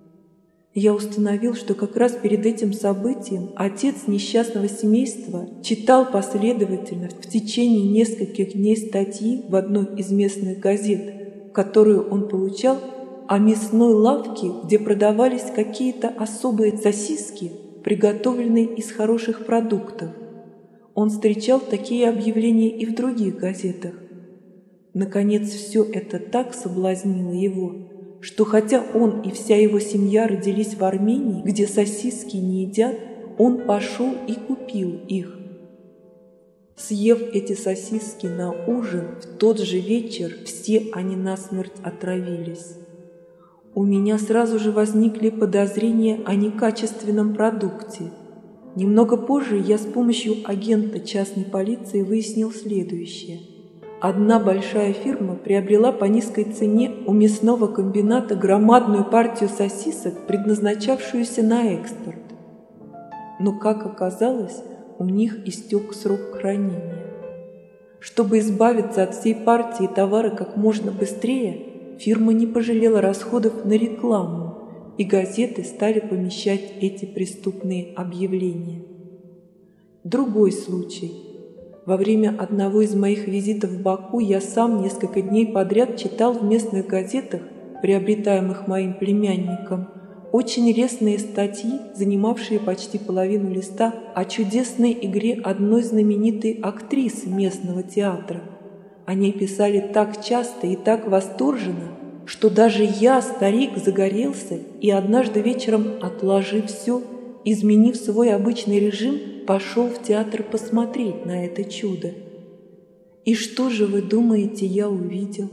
Я установил, что как раз перед этим событием отец несчастного семейства читал последовательно в течение нескольких дней статьи в одной из местных газет, которую он получал о мясной лавке, где продавались какие-то особые сосиски, приготовленные из хороших продуктов. Он встречал такие объявления и в других газетах. Наконец, все это так соблазнило его, что хотя он и вся его семья родились в Армении, где сосиски не едят, он пошел и купил их. Съев эти сосиски на ужин, в тот же вечер все они насмерть отравились. У меня сразу же возникли подозрения о некачественном продукте. Немного позже я с помощью агента частной полиции выяснил следующее. Одна большая фирма приобрела по низкой цене у мясного комбината громадную партию сосисок, предназначавшуюся на экспорт. Но, как оказалось, у них истек срок хранения. Чтобы избавиться от всей партии товара как можно быстрее, фирма не пожалела расходов на рекламу, и газеты стали помещать эти преступные объявления. Другой случай. Во время одного из моих визитов в Баку я сам несколько дней подряд читал в местных газетах, приобретаемых моим племянником, очень лестные статьи, занимавшие почти половину листа, о чудесной игре одной знаменитой актрисы местного театра. О ней писали так часто и так восторженно, что даже я, старик, загорелся и однажды вечером, отложив все, изменив свой обычный режим, пошел в театр посмотреть на это чудо. И что же вы думаете, я увидел?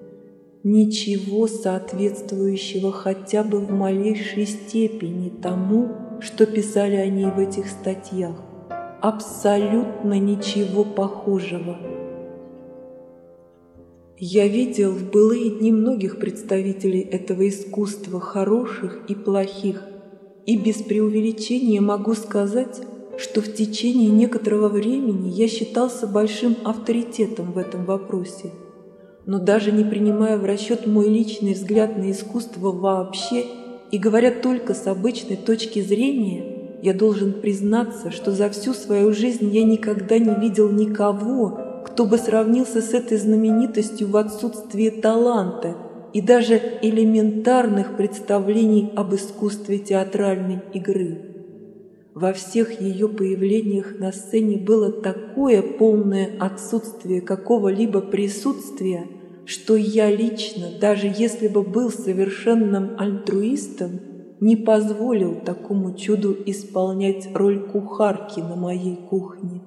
Ничего соответствующего хотя бы в малейшей степени тому, что писали о ней в этих статьях. Абсолютно ничего похожего. Я видел в былые дни многих представителей этого искусства, хороших и плохих, и без преувеличения могу сказать, что в течение некоторого времени я считался большим авторитетом в этом вопросе. Но даже не принимая в расчет мой личный взгляд на искусство вообще и говоря только с обычной точки зрения, я должен признаться, что за всю свою жизнь я никогда не видел никого, кто бы сравнился с этой знаменитостью в отсутствии таланта и даже элементарных представлений об искусстве театральной игры. Во всех ее появлениях на сцене было такое полное отсутствие какого-либо присутствия, что я лично, даже если бы был совершенным альтруистом, не позволил такому чуду исполнять роль кухарки на моей кухне.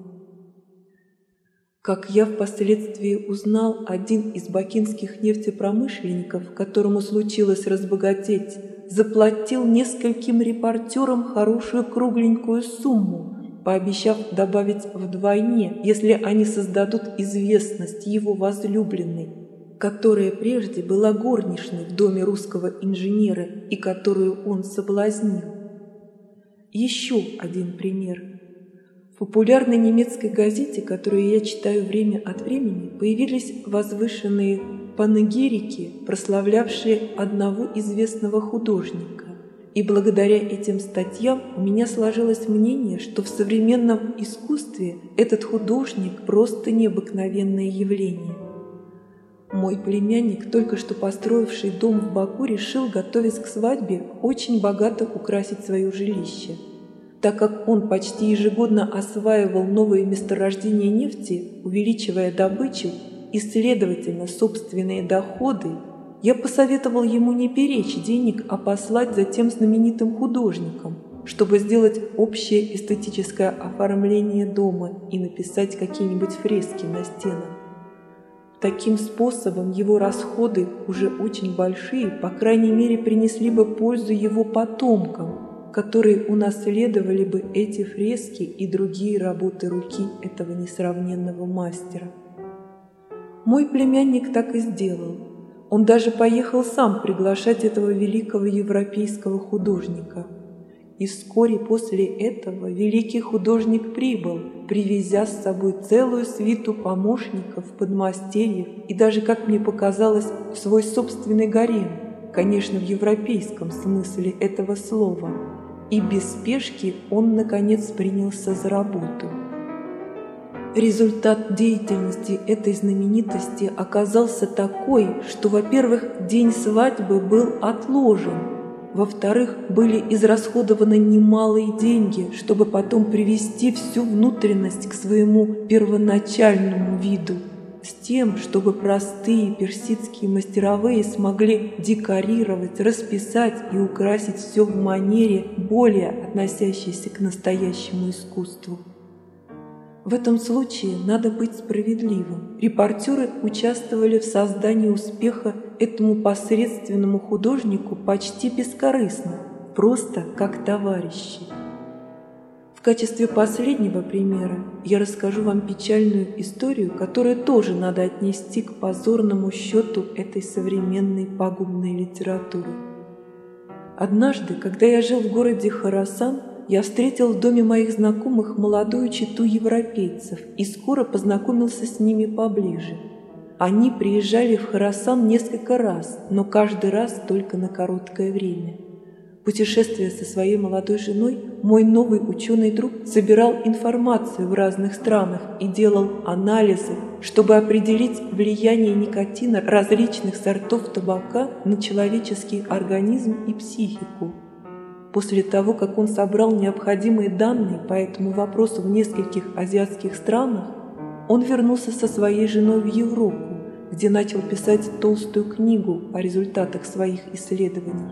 Как я впоследствии узнал, один из бакинских нефтепромышленников, которому случилось разбогатеть, заплатил нескольким репортерам хорошую кругленькую сумму, пообещав добавить вдвойне, если они создадут известность его возлюбленной, которая прежде была горничной в доме русского инженера и которую он соблазнил. Еще один пример. В популярной немецкой газете, которую я читаю время от времени, появились возвышенные панегирики, прославлявшие одного известного художника. И благодаря этим статьям у меня сложилось мнение, что в современном искусстве этот художник просто необыкновенное явление. Мой племянник, только что построивший дом в Баку, решил, готовясь к свадьбе, очень богато украсить свое жилище. Так как он почти ежегодно осваивал новые месторождения нефти, увеличивая добычу и, следовательно, собственные доходы, я посоветовал ему не беречь денег, а послать за тем знаменитым художником, чтобы сделать общее эстетическое оформление дома и написать какие-нибудь фрески на стенах. Таким способом его расходы, уже очень большие, по крайней мере, принесли бы пользу его потомкам, которые унаследовали бы эти фрески и другие работы руки этого несравненного мастера. Мой племянник так и сделал. Он даже поехал сам приглашать этого великого европейского художника. И вскоре после этого великий художник прибыл, привезя с собой целую свиту помощников, подмастерьев и даже, как мне показалось, свой собственный гарем, конечно, в европейском смысле этого слова. И без спешки он, наконец, принялся за работу. Результат деятельности этой знаменитости оказался такой, что, во-первых, день свадьбы был отложен, во-вторых, были израсходованы немалые деньги, чтобы потом привести всю внутренность к своему первоначальному виду, с тем, чтобы простые персидские мастеровые смогли декорировать, расписать и украсить все в манере, более относящейся к настоящему искусству. В этом случае надо быть справедливым. Репортеры участвовали в создании успеха этому посредственному художнику почти бескорыстно, просто как товарищи. В качестве последнего примера я расскажу вам печальную историю, которую тоже надо отнести к позорному счету этой современной пагубной литературы. Однажды, когда я жил в городе Хорасан, я встретил в доме моих знакомых молодую чету европейцев и скоро познакомился с ними поближе. Они приезжали в Хорасан несколько раз, но каждый раз только на короткое время. Путешествуя со своей молодой женой, мой новый ученый друг собирал информацию в разных странах и делал анализы, чтобы определить влияние никотина различных сортов табака на человеческий организм и психику. После того, как он собрал необходимые данные по этому вопросу в нескольких азиатских странах, он вернулся со своей женой в Европу, где начал писать толстую книгу о результатах своих исследований.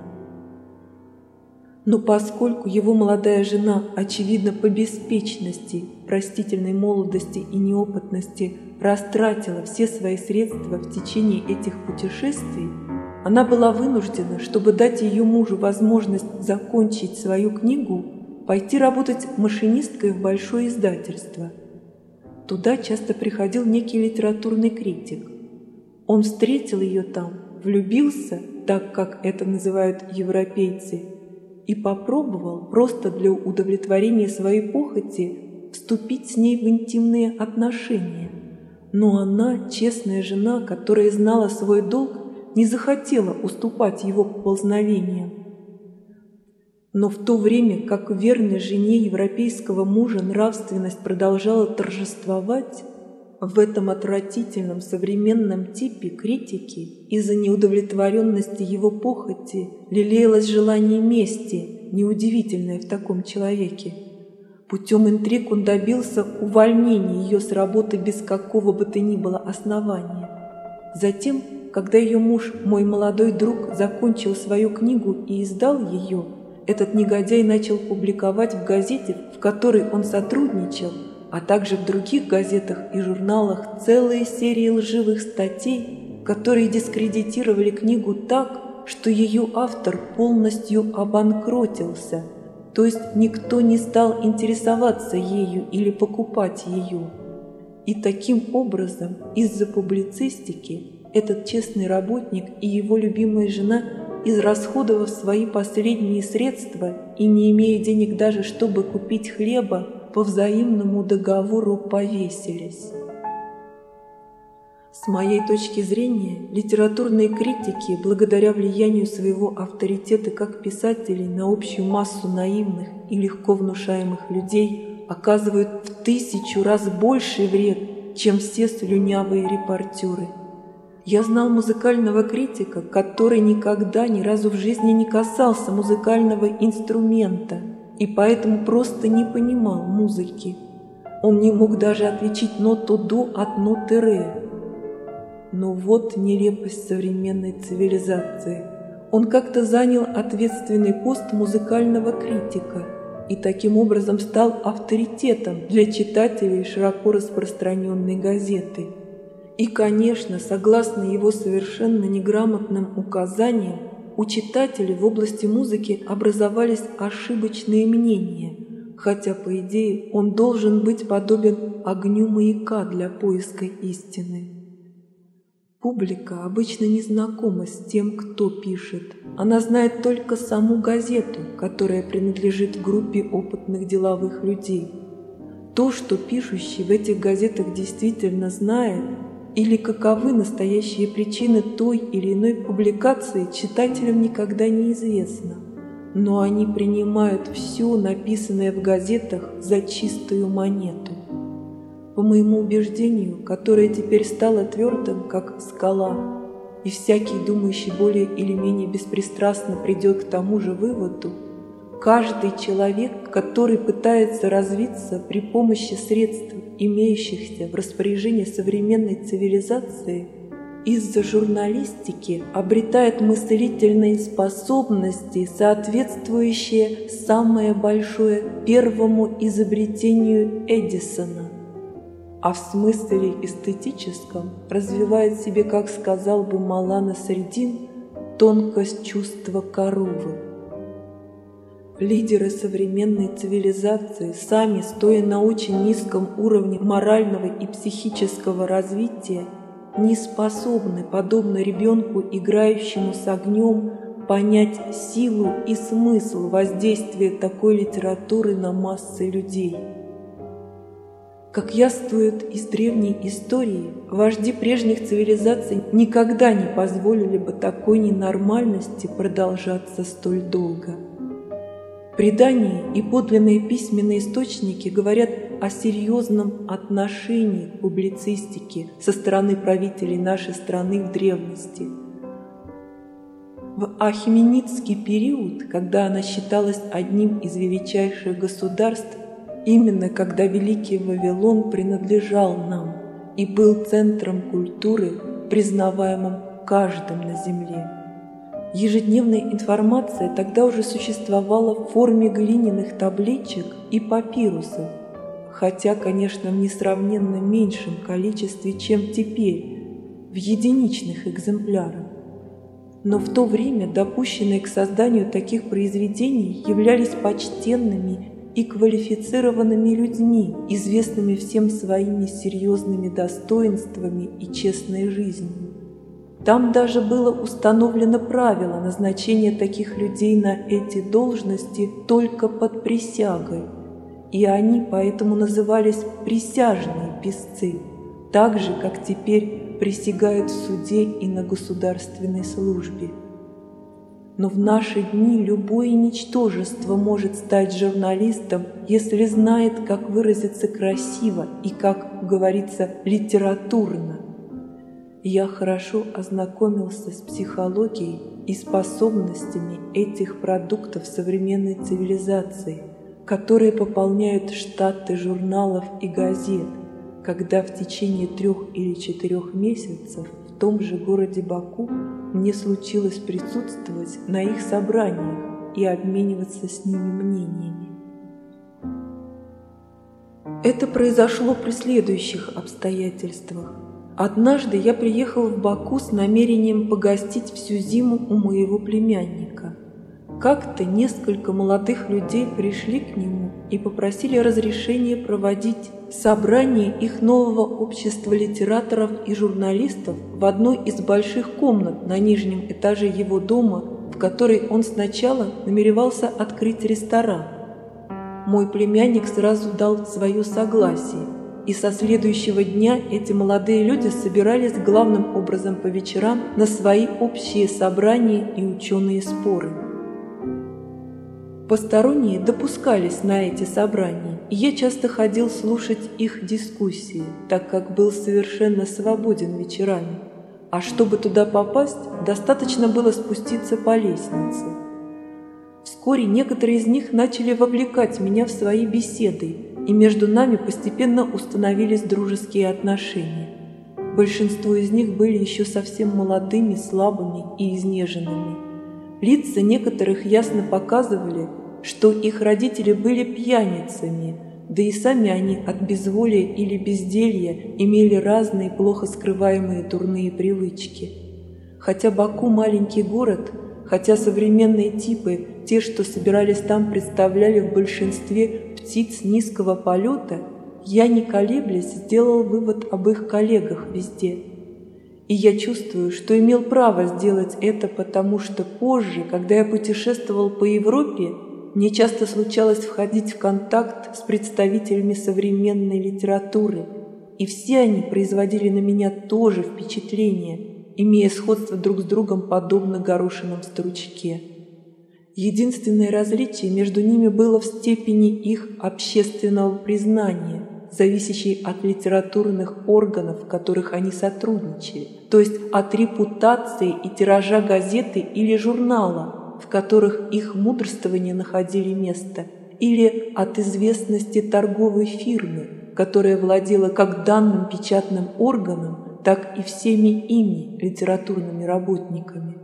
Но поскольку его молодая жена, очевидно по беспечности, простительной молодости и неопытности, растратила все свои средства в течение этих путешествий, она была вынуждена, чтобы дать ее мужу возможность закончить свою книгу, пойти работать машинисткой в большое издательство. Туда часто приходил некий литературный критик. Он встретил ее там, влюбился, так как это называют европейцы, и попробовал просто для удовлетворения своей похоти вступить с ней в интимные отношения. Но она, честная жена, которая знала свой долг, не захотела уступать его поползновениям. Но в то время, как в верной жене европейского мужа нравственность продолжала торжествовать, в этом отвратительном современном типе критики из-за неудовлетворенности его похоти лелеялось желание мести, неудивительное в таком человеке. Путем интриг он добился увольнения ее с работы без какого бы то ни было основания. Затем, когда ее муж, мой молодой друг, закончил свою книгу и издал ее, этот негодяй начал публиковать в газете, в которой он сотрудничал, а также в других газетах и журналах целые серии лживых статей, которые дискредитировали книгу так, что ее автор полностью обанкротился, то есть никто не стал интересоваться ею или покупать ее. И таким образом, из-за публицистики, этот честный работник и его любимая жена, израсходовав свои последние средства и не имея денег даже, чтобы купить хлеба, по взаимному договору повесились. С моей точки зрения, литературные критики, благодаря влиянию своего авторитета как писателей на общую массу наивных и легко внушаемых людей, оказывают в тысячу раз больший вред, чем все слюнявые репортеры. Я знал музыкального критика, который никогда ни разу в жизни не касался музыкального инструмента и поэтому просто не понимал музыки. Он не мог даже отличить ноту до от ноты ре. Но вот нелепость современной цивилизации. Он как-то занял ответственный пост музыкального критика и таким образом стал авторитетом для читателей широко распространенной газеты. И, конечно, согласно его совершенно неграмотным указаниям, у читателей в области музыки образовались ошибочные мнения, хотя, по идее, он должен быть подобен огню маяка для поиска истины. Публика обычно не знакома с тем, кто пишет. Она знает только саму газету, которая принадлежит группе опытных деловых людей. То, что пишущий в этих газетах действительно знает, или каковы настоящие причины той или иной публикации, читателям никогда не известно. Но они принимают все написанное в газетах за чистую монету. По моему убеждению, которое теперь стало твердым, как скала, и всякий, думающий более или менее беспристрастно, придет к тому же выводу, каждый человек, который пытается развиться при помощи средств, имеющихся в распоряжении современной цивилизации, из-за журналистики обретает мыслительные способности, соответствующие самое большое первому изобретению Эдисона, а в смысле эстетическом развивает себе, как сказал бы Малана Средин, тонкость чувства коровы. Лидеры современной цивилизации, сами стоя на очень низком уровне морального и психического развития, не способны, подобно ребенку, играющему с огнем, понять силу и смысл воздействия такой литературы на массы людей. Как яствует из древней истории, вожди прежних цивилизаций никогда не позволили бы такой ненормальности продолжаться столь долго. Предания и подлинные письменные источники говорят о серьезном отношении к публицистике со стороны правителей нашей страны в древности. В ахеменидский период, когда она считалась одним из величайших государств, именно когда Великий Вавилон принадлежал нам и был центром культуры, признаваемым каждым на земле. Ежедневная информация тогда уже существовала в форме глиняных табличек и папирусов, хотя, конечно, в несравненно меньшем количестве, чем теперь, в единичных экземплярах. Но в то время допущенные к созданию таких произведений являлись почтенными и квалифицированными людьми, известными всем своими серьезными достоинствами и честной жизнью. Там даже было установлено правило назначения таких людей на эти должности только под присягой, и они поэтому назывались присяжные писцы, так же, как теперь присягают в суде и на государственной службе. Но в наши дни любое ничтожество может стать журналистом, если знает, как выразиться красиво и, как говорится, литературно. Я хорошо ознакомился с психологией и способностями этих продуктов современной цивилизации, которые пополняют штаты журналов и газет, когда в течение трех или четырех месяцев в том же городе Баку мне случилось присутствовать на их собраниях и обмениваться с ними мнениями. Это произошло при следующих обстоятельствах. Однажды я приехал в Баку с намерением погостить всю зиму у моего племянника. Как-то несколько молодых людей пришли к нему и попросили разрешения проводить собрание их нового общества литераторов и журналистов в одной из больших комнат на нижнем этаже его дома, в которой он сначала намеревался открыть ресторан. Мой племянник сразу дал свое согласие, и со следующего дня эти молодые люди собирались главным образом по вечерам на свои общие собрания и ученые споры. Посторонние допускались на эти собрания, и я часто ходил слушать их дискуссии, так как был совершенно свободен вечерами, а чтобы туда попасть, достаточно было спуститься по лестнице. Вскоре некоторые из них начали вовлекать меня в свои беседы, и между нами постепенно установились дружеские отношения. Большинство из них были еще совсем молодыми, слабыми и изнеженными. Лица некоторых ясно показывали, что их родители были пьяницами, да и сами они от безволия или безделья имели разные плохо скрываемые дурные привычки. Хотя Баку маленький город, хотя современные типы, те, что собирались там, представляли в большинстве птиц низкого полета, я, не колеблясь, сделал вывод об их коллегах везде. И я чувствую, что имел право сделать это, потому что позже, когда я путешествовал по Европе, мне часто случалось входить в контакт с представителями современной литературы, и все они производили на меня то же впечатление, имея сходство друг с другом подобно горошинам в стручке. Единственное различие между ними было в степени их общественного признания, зависящей от литературных органов, в которых они сотрудничали, то есть от репутации и тиража газеты или журнала, в которых их мудрствования находили место, или от известности торговой фирмы, которая владела как данным печатным органом, так и всеми ими, литературными работниками.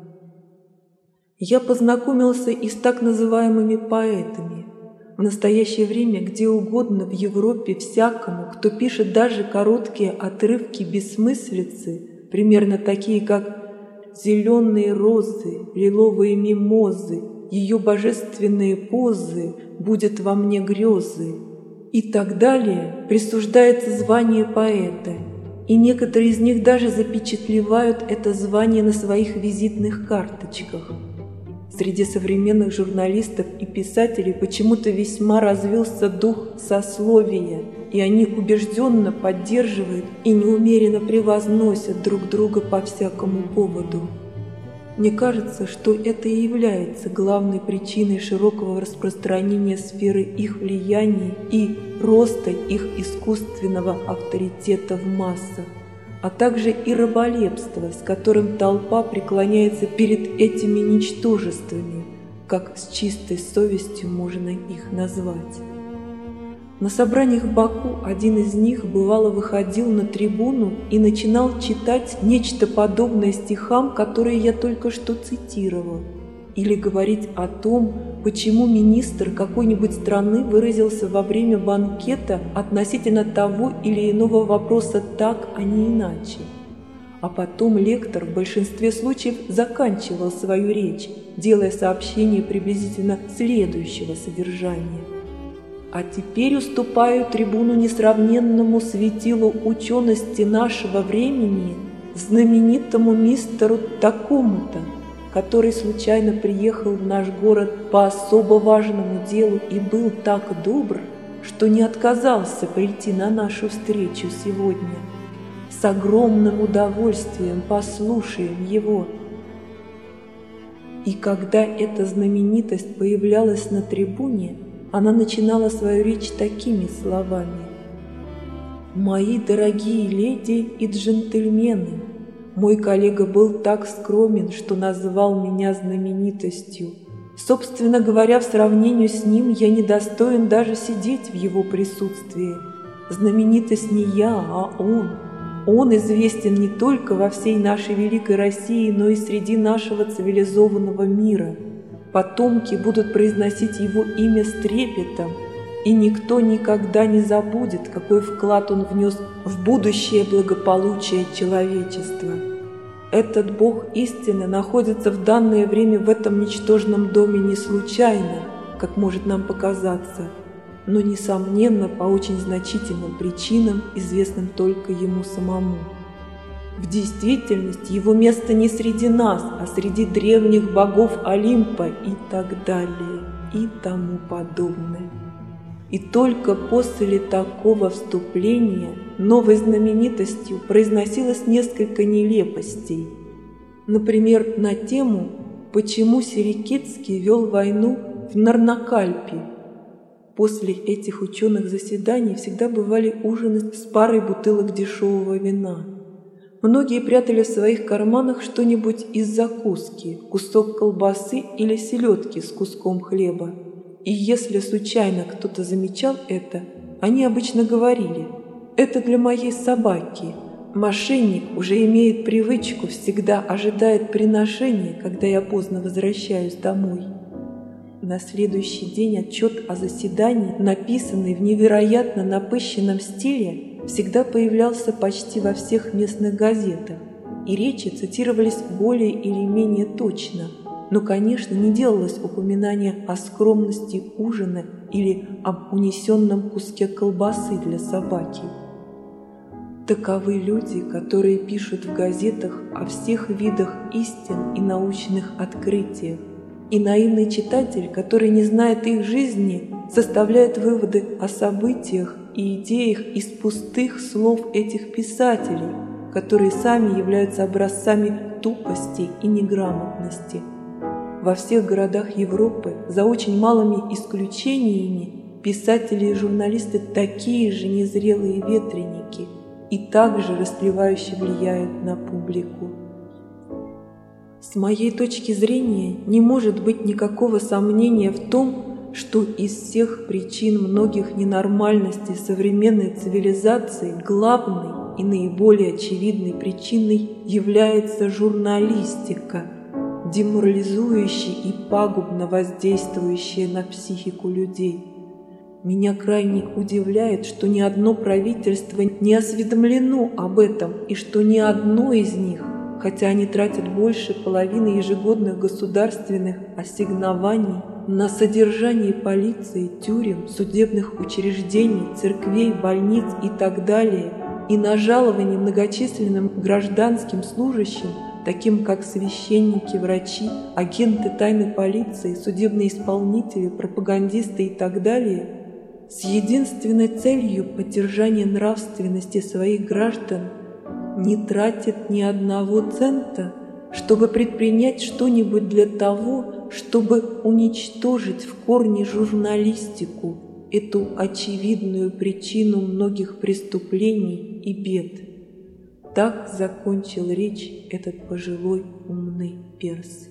Я познакомился и с так называемыми поэтами. В настоящее время где угодно в Европе всякому, кто пишет даже короткие отрывки бессмыслицы, примерно такие, как «Зеленые розы, лиловые мимозы, ее божественные позы, будет во мне грезы» и так далее, присуждается звание поэта, и некоторые из них даже запечатлевают это звание на своих визитных карточках. Среди современных журналистов и писателей почему-то весьма развился дух сословия, и они убежденно поддерживают и неумеренно превозносят друг друга по всякому поводу. Мне кажется, что это и является главной причиной широкого распространения сферы их влияния и роста их искусственного авторитета в массах, а также и раболепство, с которым толпа преклоняется перед этими ничтожествами, как с чистой совестью можно их назвать. На собраниях в Баку один из них бывало выходил на трибуну и начинал читать нечто подобное стихам, которые я только что цитировал, или говорить о том, почему министр какой-нибудь страны выразился во время банкета относительно того или иного вопроса так, а не иначе. А потом лектор в большинстве случаев заканчивал свою речь, делая сообщение приблизительно следующего содержания. А теперь уступаю трибуну несравненному светилу учености нашего времени знаменитому мистеру такому-то, который случайно приехал в наш город по особо важному делу и был так добр, что не отказался прийти на нашу встречу сегодня. С огромным удовольствием послушаем его». И когда эта знаменитость появлялась на трибуне, она начинала свою речь такими словами: «Мои дорогие леди и джентльмены, мой коллега был так скромен, что назвал меня знаменитостью. Собственно говоря, в сравнении с ним я недостоин даже сидеть в его присутствии. Знаменитость не я, а он. Он известен не только во всей нашей великой России, но и среди нашего цивилизованного мира. Потомки будут произносить его имя с трепетом, и никто никогда не забудет, какой вклад он внес в будущее благополучие человечества. Этот Бог истины находится в данное время в этом ничтожном доме не случайно, как может нам показаться, но, несомненно, по очень значительным причинам, известным только ему самому. В действительности его место не среди нас, а среди древних богов Олимпа и так далее, и тому подобное. И только после такого вступления новой знаменитостью произносилось несколько нелепостей. Например, на тему, почему Сирикицкий вел войну в Нарнакальпе. После этих ученых заседаний всегда бывали ужины с парой бутылок дешевого вина. Многие прятали в своих карманах что-нибудь из закуски, кусок колбасы или селедки с куском хлеба. И если случайно кто-то замечал это, они обычно говорили: «Это для моей собаки». Мошенник уже имеет привычку, всегда ожидает приношения, когда я поздно возвращаюсь домой. На следующий день отчет о заседании, написанный в невероятно напыщенном стиле, всегда появлялся почти во всех местных газетах, и речи цитировались более или менее точно. Но, конечно, не делалось упоминания о скромности ужина или об унесенном куске колбасы для собаки. Таковы люди, которые пишут в газетах о всех видах истин и научных открытиях. И наивный читатель, который не знает их жизни, составляет выводы о событиях и идеях из пустых слов этих писателей, которые сами являются образцами тупости и неграмотности. Во всех городах Европы, за очень малыми исключениями, писатели и журналисты такие же незрелые ветреники и также растлевающе влияют на публику. С моей точки зрения, не может быть никакого сомнения в том, что из всех причин многих ненормальностей современной цивилизации главной и наиболее очевидной причиной является журналистика, деморализующая и пагубно воздействующая на психику людей. Меня крайне удивляет, что ни одно правительство не осведомлено об этом, и что ни одно из них, хотя они тратят больше половины ежегодных государственных ассигнований на содержание полиции, тюрем, судебных учреждений, церквей, больниц и так далее, и на жалование многочисленным гражданским служащим, таким как священники, врачи, агенты тайной полиции, судебные исполнители, пропагандисты и так далее, с единственной целью поддержания нравственности своих граждан, не тратит ни одного цента, чтобы предпринять что-нибудь для того, чтобы уничтожить в корне журналистику, эту очевидную причину многих преступлений и бед. Так закончил речь этот пожилой умный перс.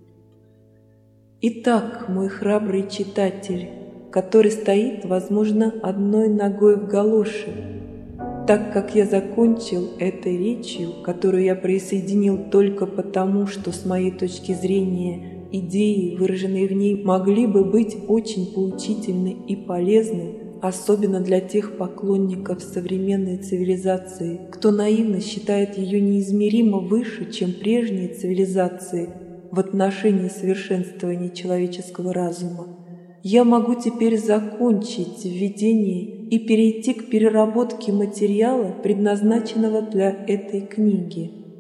Итак, мой храбрый читатель, который стоит, возможно, одной ногой в галоши, так как я закончил этой речью, которую я присоединил только потому, что с моей точки зрения идеи, выраженные в ней, могли бы быть очень поучительны и полезны, особенно для тех поклонников современной цивилизации, кто наивно считает ее неизмеримо выше, чем прежние цивилизации в отношении совершенствования человеческого разума. Я могу теперь закончить введение и перейти к переработке материала, предназначенного для этой книги.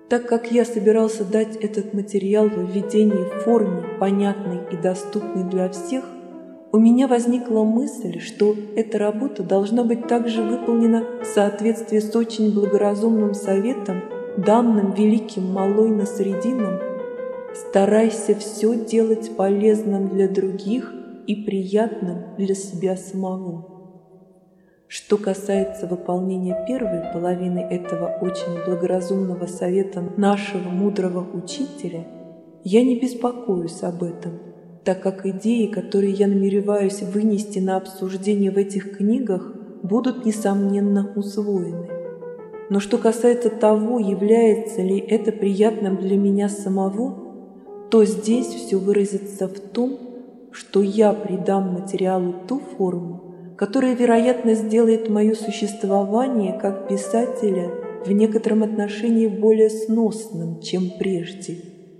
Так как я собирался дать этот материал в введении в форме, понятной и доступной для всех, у меня возникла мысль, что эта работа должна быть также выполнена в соответствии с очень благоразумным советом, данным великим Малой Насреддином: «Старайся все делать полезным для других и приятным для себя самого». Что касается выполнения первой половины этого очень благоразумного совета нашего мудрого учителя, я не беспокоюсь об этом, так как идеи, которые я намереваюсь вынести на обсуждение в этих книгах, будут, несомненно, усвоены. Но что касается того, является ли это приятным для меня самого, то здесь все выразится в том, что я придам материалу ту форму, которая, вероятно, сделает мое существование как писателя в некотором отношении более сносным, чем прежде.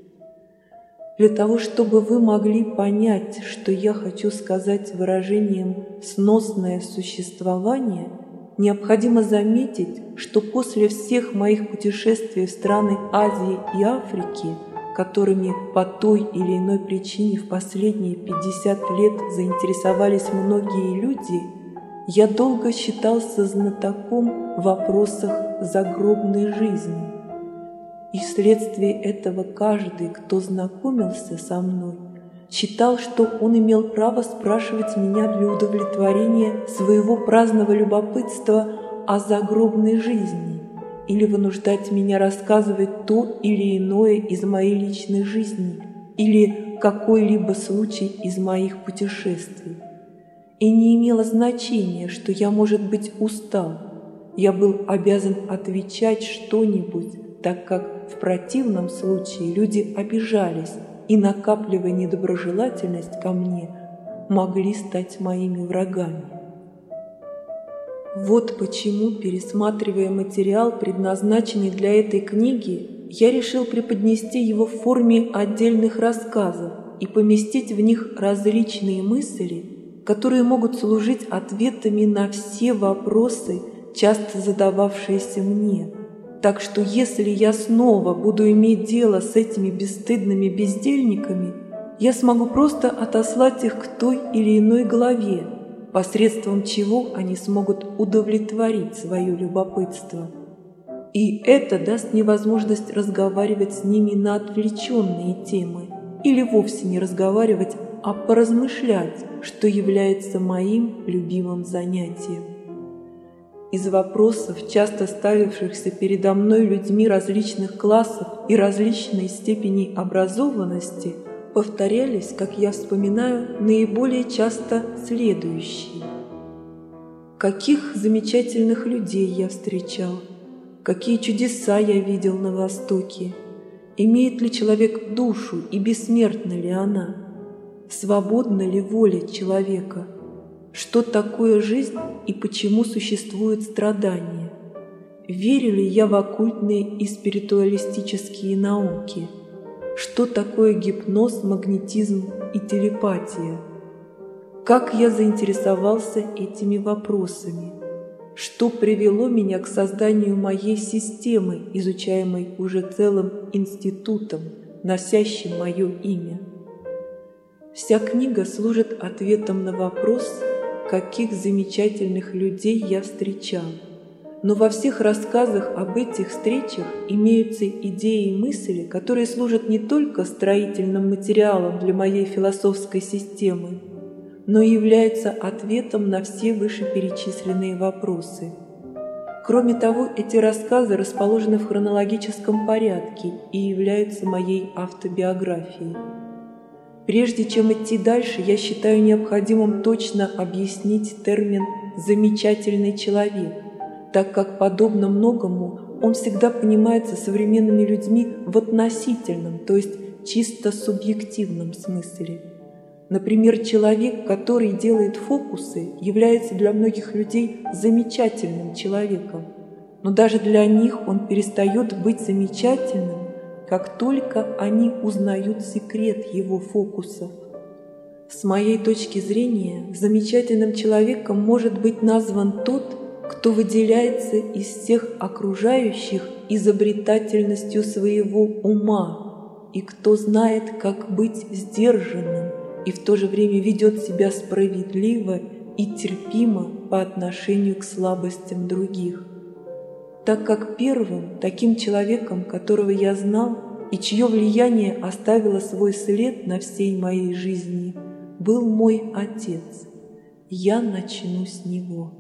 Для того, чтобы вы могли понять, что я хочу сказать выражением «сносное существование», необходимо заметить, что после всех моих путешествий в страны Азии и Африки, которыми по той или иной причине в последние пятьдесят лет заинтересовались многие люди, я долго считался знатоком в вопросах загробной жизни. И вследствие этого каждый, кто знакомился со мной, считал, что он имел право спрашивать меня для удовлетворения своего праздного любопытства о загробной жизни или вынуждать меня рассказывать то или иное из моей личной жизни или какой-либо случай из моих путешествий. И не имело значения, что я, может быть, устал. Я был обязан отвечать что-нибудь, так как в противном случае люди обижались и, накапливая недоброжелательность ко мне, могли стать моими врагами. Вот почему, пересматривая материал, предназначенный для этой книги, я решил преподнести его в форме отдельных рассказов и поместить в них различные мысли, которые могут служить ответами на все вопросы, часто задававшиеся мне. Так что если я снова буду иметь дело с этими бесстыдными бездельниками, я смогу просто отослать их к той или иной главе, посредством чего они смогут удовлетворить свое любопытство. И это даст мне возможность разговаривать с ними на отвлеченные темы, или вовсе не разговаривать, а поразмышлять, что является моим любимым занятием. Из вопросов, часто ставившихся передо мной людьми различных классов и различной степени образованности, повторялись, как я вспоминаю, наиболее часто следующие. Каких замечательных людей я встречал, какие чудеса я видел на Востоке, имеет ли человек душу и бессмертна ли она, свободна ли воля человека, что такое жизнь и почему существует страдание, верю ли я в оккультные и спиритуалистические науки, что такое гипноз, магнетизм и телепатия, как я заинтересовался этими вопросами, что привело меня к созданию моей системы, изучаемой уже целым институтом, носящим мое имя. Вся книга служит ответом на вопрос, каких замечательных людей я встречал. Но во всех рассказах об этих встречах имеются идеи и мысли, которые служат не только строительным материалом для моей философской системы, но и являются ответом на все вышеперечисленные вопросы. Кроме того, эти рассказы расположены в хронологическом порядке и являются моей автобиографией. Прежде чем идти дальше, я считаю необходимым точно объяснить термин «замечательный человек», так как, подобно многому, он всегда понимается современными людьми в относительном, то есть чисто субъективном смысле. Например, человек, который делает фокусы, является для многих людей замечательным человеком, но даже для них он перестает быть замечательным, как только они узнают секрет его фокусов. С моей точки зрения, замечательным человеком может быть назван тот, кто выделяется из всех окружающих изобретательностью своего ума, и кто знает, как быть сдержанным, и в то же время ведет себя справедливо и терпимо по отношению к слабостям других. Так как первым таким человеком, которого я знал, и чье влияние оставило свой след на всей моей жизни, был мой отец, я начну с него.